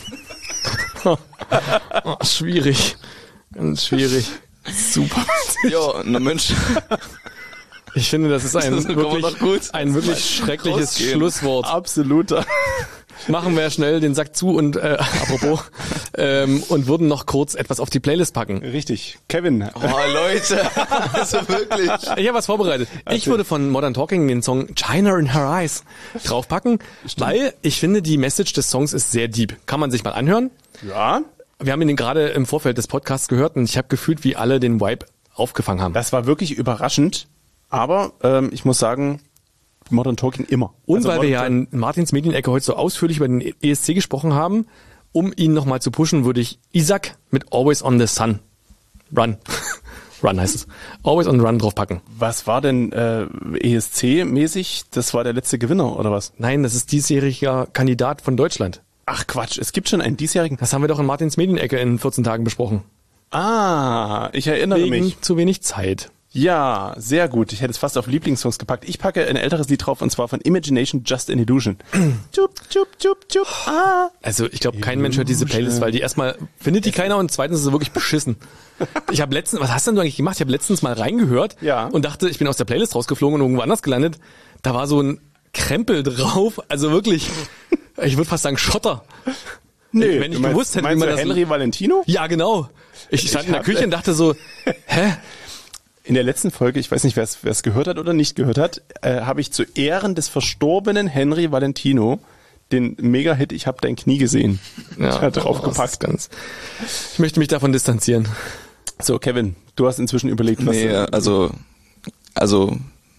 Oh, schwierig. Ganz schwierig. Super. ja, na Mensch. Ich finde, das ist ein Das kann man wirklich, doch gut ein wirklich schreckliches rausgehen. Schlusswort. Absoluter. Machen wir schnell den Sack zu und äh, apropos ähm, und würden noch kurz etwas auf die Playlist packen. Richtig. Kevin. Oh, Leute. Also wirklich. Ich habe was vorbereitet. Ich würde von Modern Talking den Song China in Her Eyes draufpacken, weil ich finde, die Message des Songs ist sehr deep. Kann man sich mal anhören. Ja. Wir haben ihn gerade im Vorfeld des Podcasts gehört und ich habe gefühlt, wie alle den Vibe aufgefangen haben. Das war wirklich überraschend. Aber ähm, ich muss sagen, Modern Talking immer. Und Also weil wir Modern ja in Martins Medienecke heute so ausführlich über den E S C gesprochen haben, um ihn nochmal zu pushen, würde ich Isaac mit Always on the Sun Run. Run heißt es. Always on the Run draufpacken. Was war denn äh, E S C-mäßig? Das war der letzte Gewinner, oder was? Nein, das ist diesjähriger Kandidat von Deutschland. Ach Quatsch, es gibt schon einen diesjährigen... Das haben wir doch in Martins Medienecke in vierzehn Tagen besprochen. Ah, ich erinnere Wegen mich. zu wenig Zeit. Ja, sehr gut. Ich hätte es fast auf Lieblingssongs gepackt. Ich packe ein älteres Lied drauf und zwar von Imagination, Just an Illusion. Chup, chup, chup, chup, ah. Also ich glaube, kein Mensch hört diese Playlist, weil die erstmal findet die keiner und zweitens ist sie wirklich beschissen. Ich habe letztens, was hast denn du eigentlich gemacht? Ich habe letztens mal reingehört Ja. und dachte, ich bin aus der Playlist rausgeflogen und irgendwo anders gelandet. Da war so ein Krempel drauf, also wirklich, ich würde fast sagen Schotter. Nee, wenn ich du meinst, gewusst hätte, wie meinst man du das... Henry Valentino? Ja, genau. Ich stand Ich in der hab- Küche und dachte so, hä? In der letzten Folge, ich weiß nicht, wer es gehört hat oder nicht gehört hat, äh, habe ich zu Ehren des verstorbenen Henry Valentino den Mega-Hit Ich hab dein Knie gesehen. Ja, hat das draufgepackt. ist ganz. Ich möchte mich davon distanzieren. So, Kevin, du hast inzwischen überlegt, was... Nee, also, also,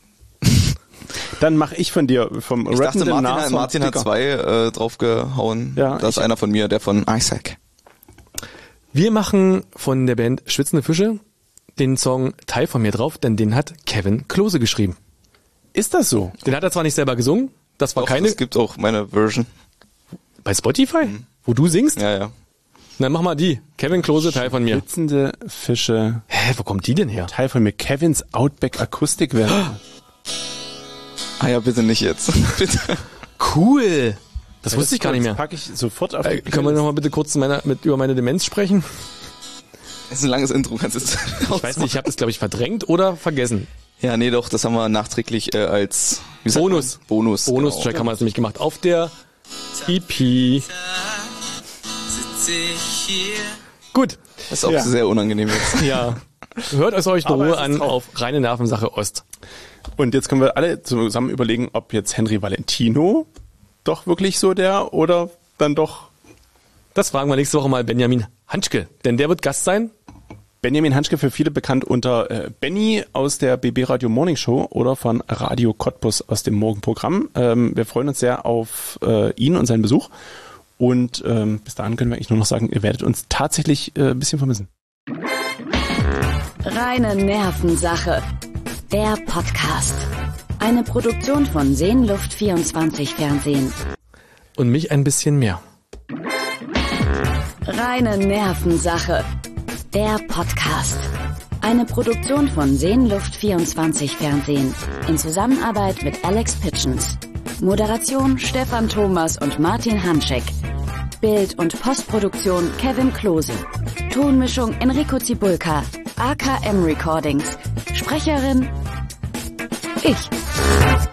Dann mache ich von dir, vom ich dachte, rappenden Martin, Nashorn Martin hat Sticker. zwei äh, draufgehauen. Ja, das ist ich- einer von mir, der von Isaac. Wir machen von der Band Schwitzende Fische den Song Teil von mir drauf, denn den hat Kevin Klose geschrieben. Ist das so? Den hat er zwar nicht selber gesungen, das war Doch, keine... es gibt auch meine Version. Bei Spotify? Wo du singst? Ja, ja. Na, mach mal die. Kevin Klose, Teil von mir. Blitzende Fische, Hä, wo kommt die denn her? Teil von mir. Kevins Outback Akustikversion. Ah ja, bitte nicht jetzt. Bitte. Cool. Das wusste ich gar nicht Das mehr. packe ich sofort auf Äh, die können wir nochmal bitte kurz meiner, mit, über meine Demenz sprechen? Das ist ein langes Intro, kannst du jetzt Ich weiß nicht, ich habe das, glaube ich, verdrängt oder vergessen. Ja, nee, doch, das haben wir nachträglich äh, als wie sagt Bonus. man? Bonus. Bonus-Track genau. haben wir das nämlich gemacht. Auf der E P. Sitze ich hier. Gut. Das ist auch Ja. sehr unangenehm jetzt. Ja. Hört es euch in Aber Ruhe es ist an drauf. auf reine Nervensache Ost. Und jetzt können wir alle zusammen überlegen, ob jetzt Henry Valentino doch wirklich so der oder dann doch Das fragen wir nächste Woche mal Benjamin Hanschke, denn der wird Gast sein. Benjamin Hanschke, für viele bekannt unter äh, Benny aus der B B Radio Morning Show oder von Radio Cottbus aus dem Morgenprogramm. Ähm, wir freuen uns sehr auf äh, ihn und seinen Besuch. Und ähm, bis dahin können wir eigentlich nur noch sagen, ihr werdet uns tatsächlich äh, ein bisschen vermissen. Reine Nervensache. Der Podcast. Eine Produktion von Seenluft vierundzwanzig Fernsehen. Und mich ein bisschen mehr. Reine Nervensache. Der Podcast. Eine Produktion von Seenluft vierundzwanzig Fernsehen. In Zusammenarbeit mit Alex Pitchens. Moderation Stefan Thomas und Martin Hanschek. Bild- und Postproduktion Kevin Klose. Tonmischung Enrico Zibulka. A K M Recordings. Sprecherin ich.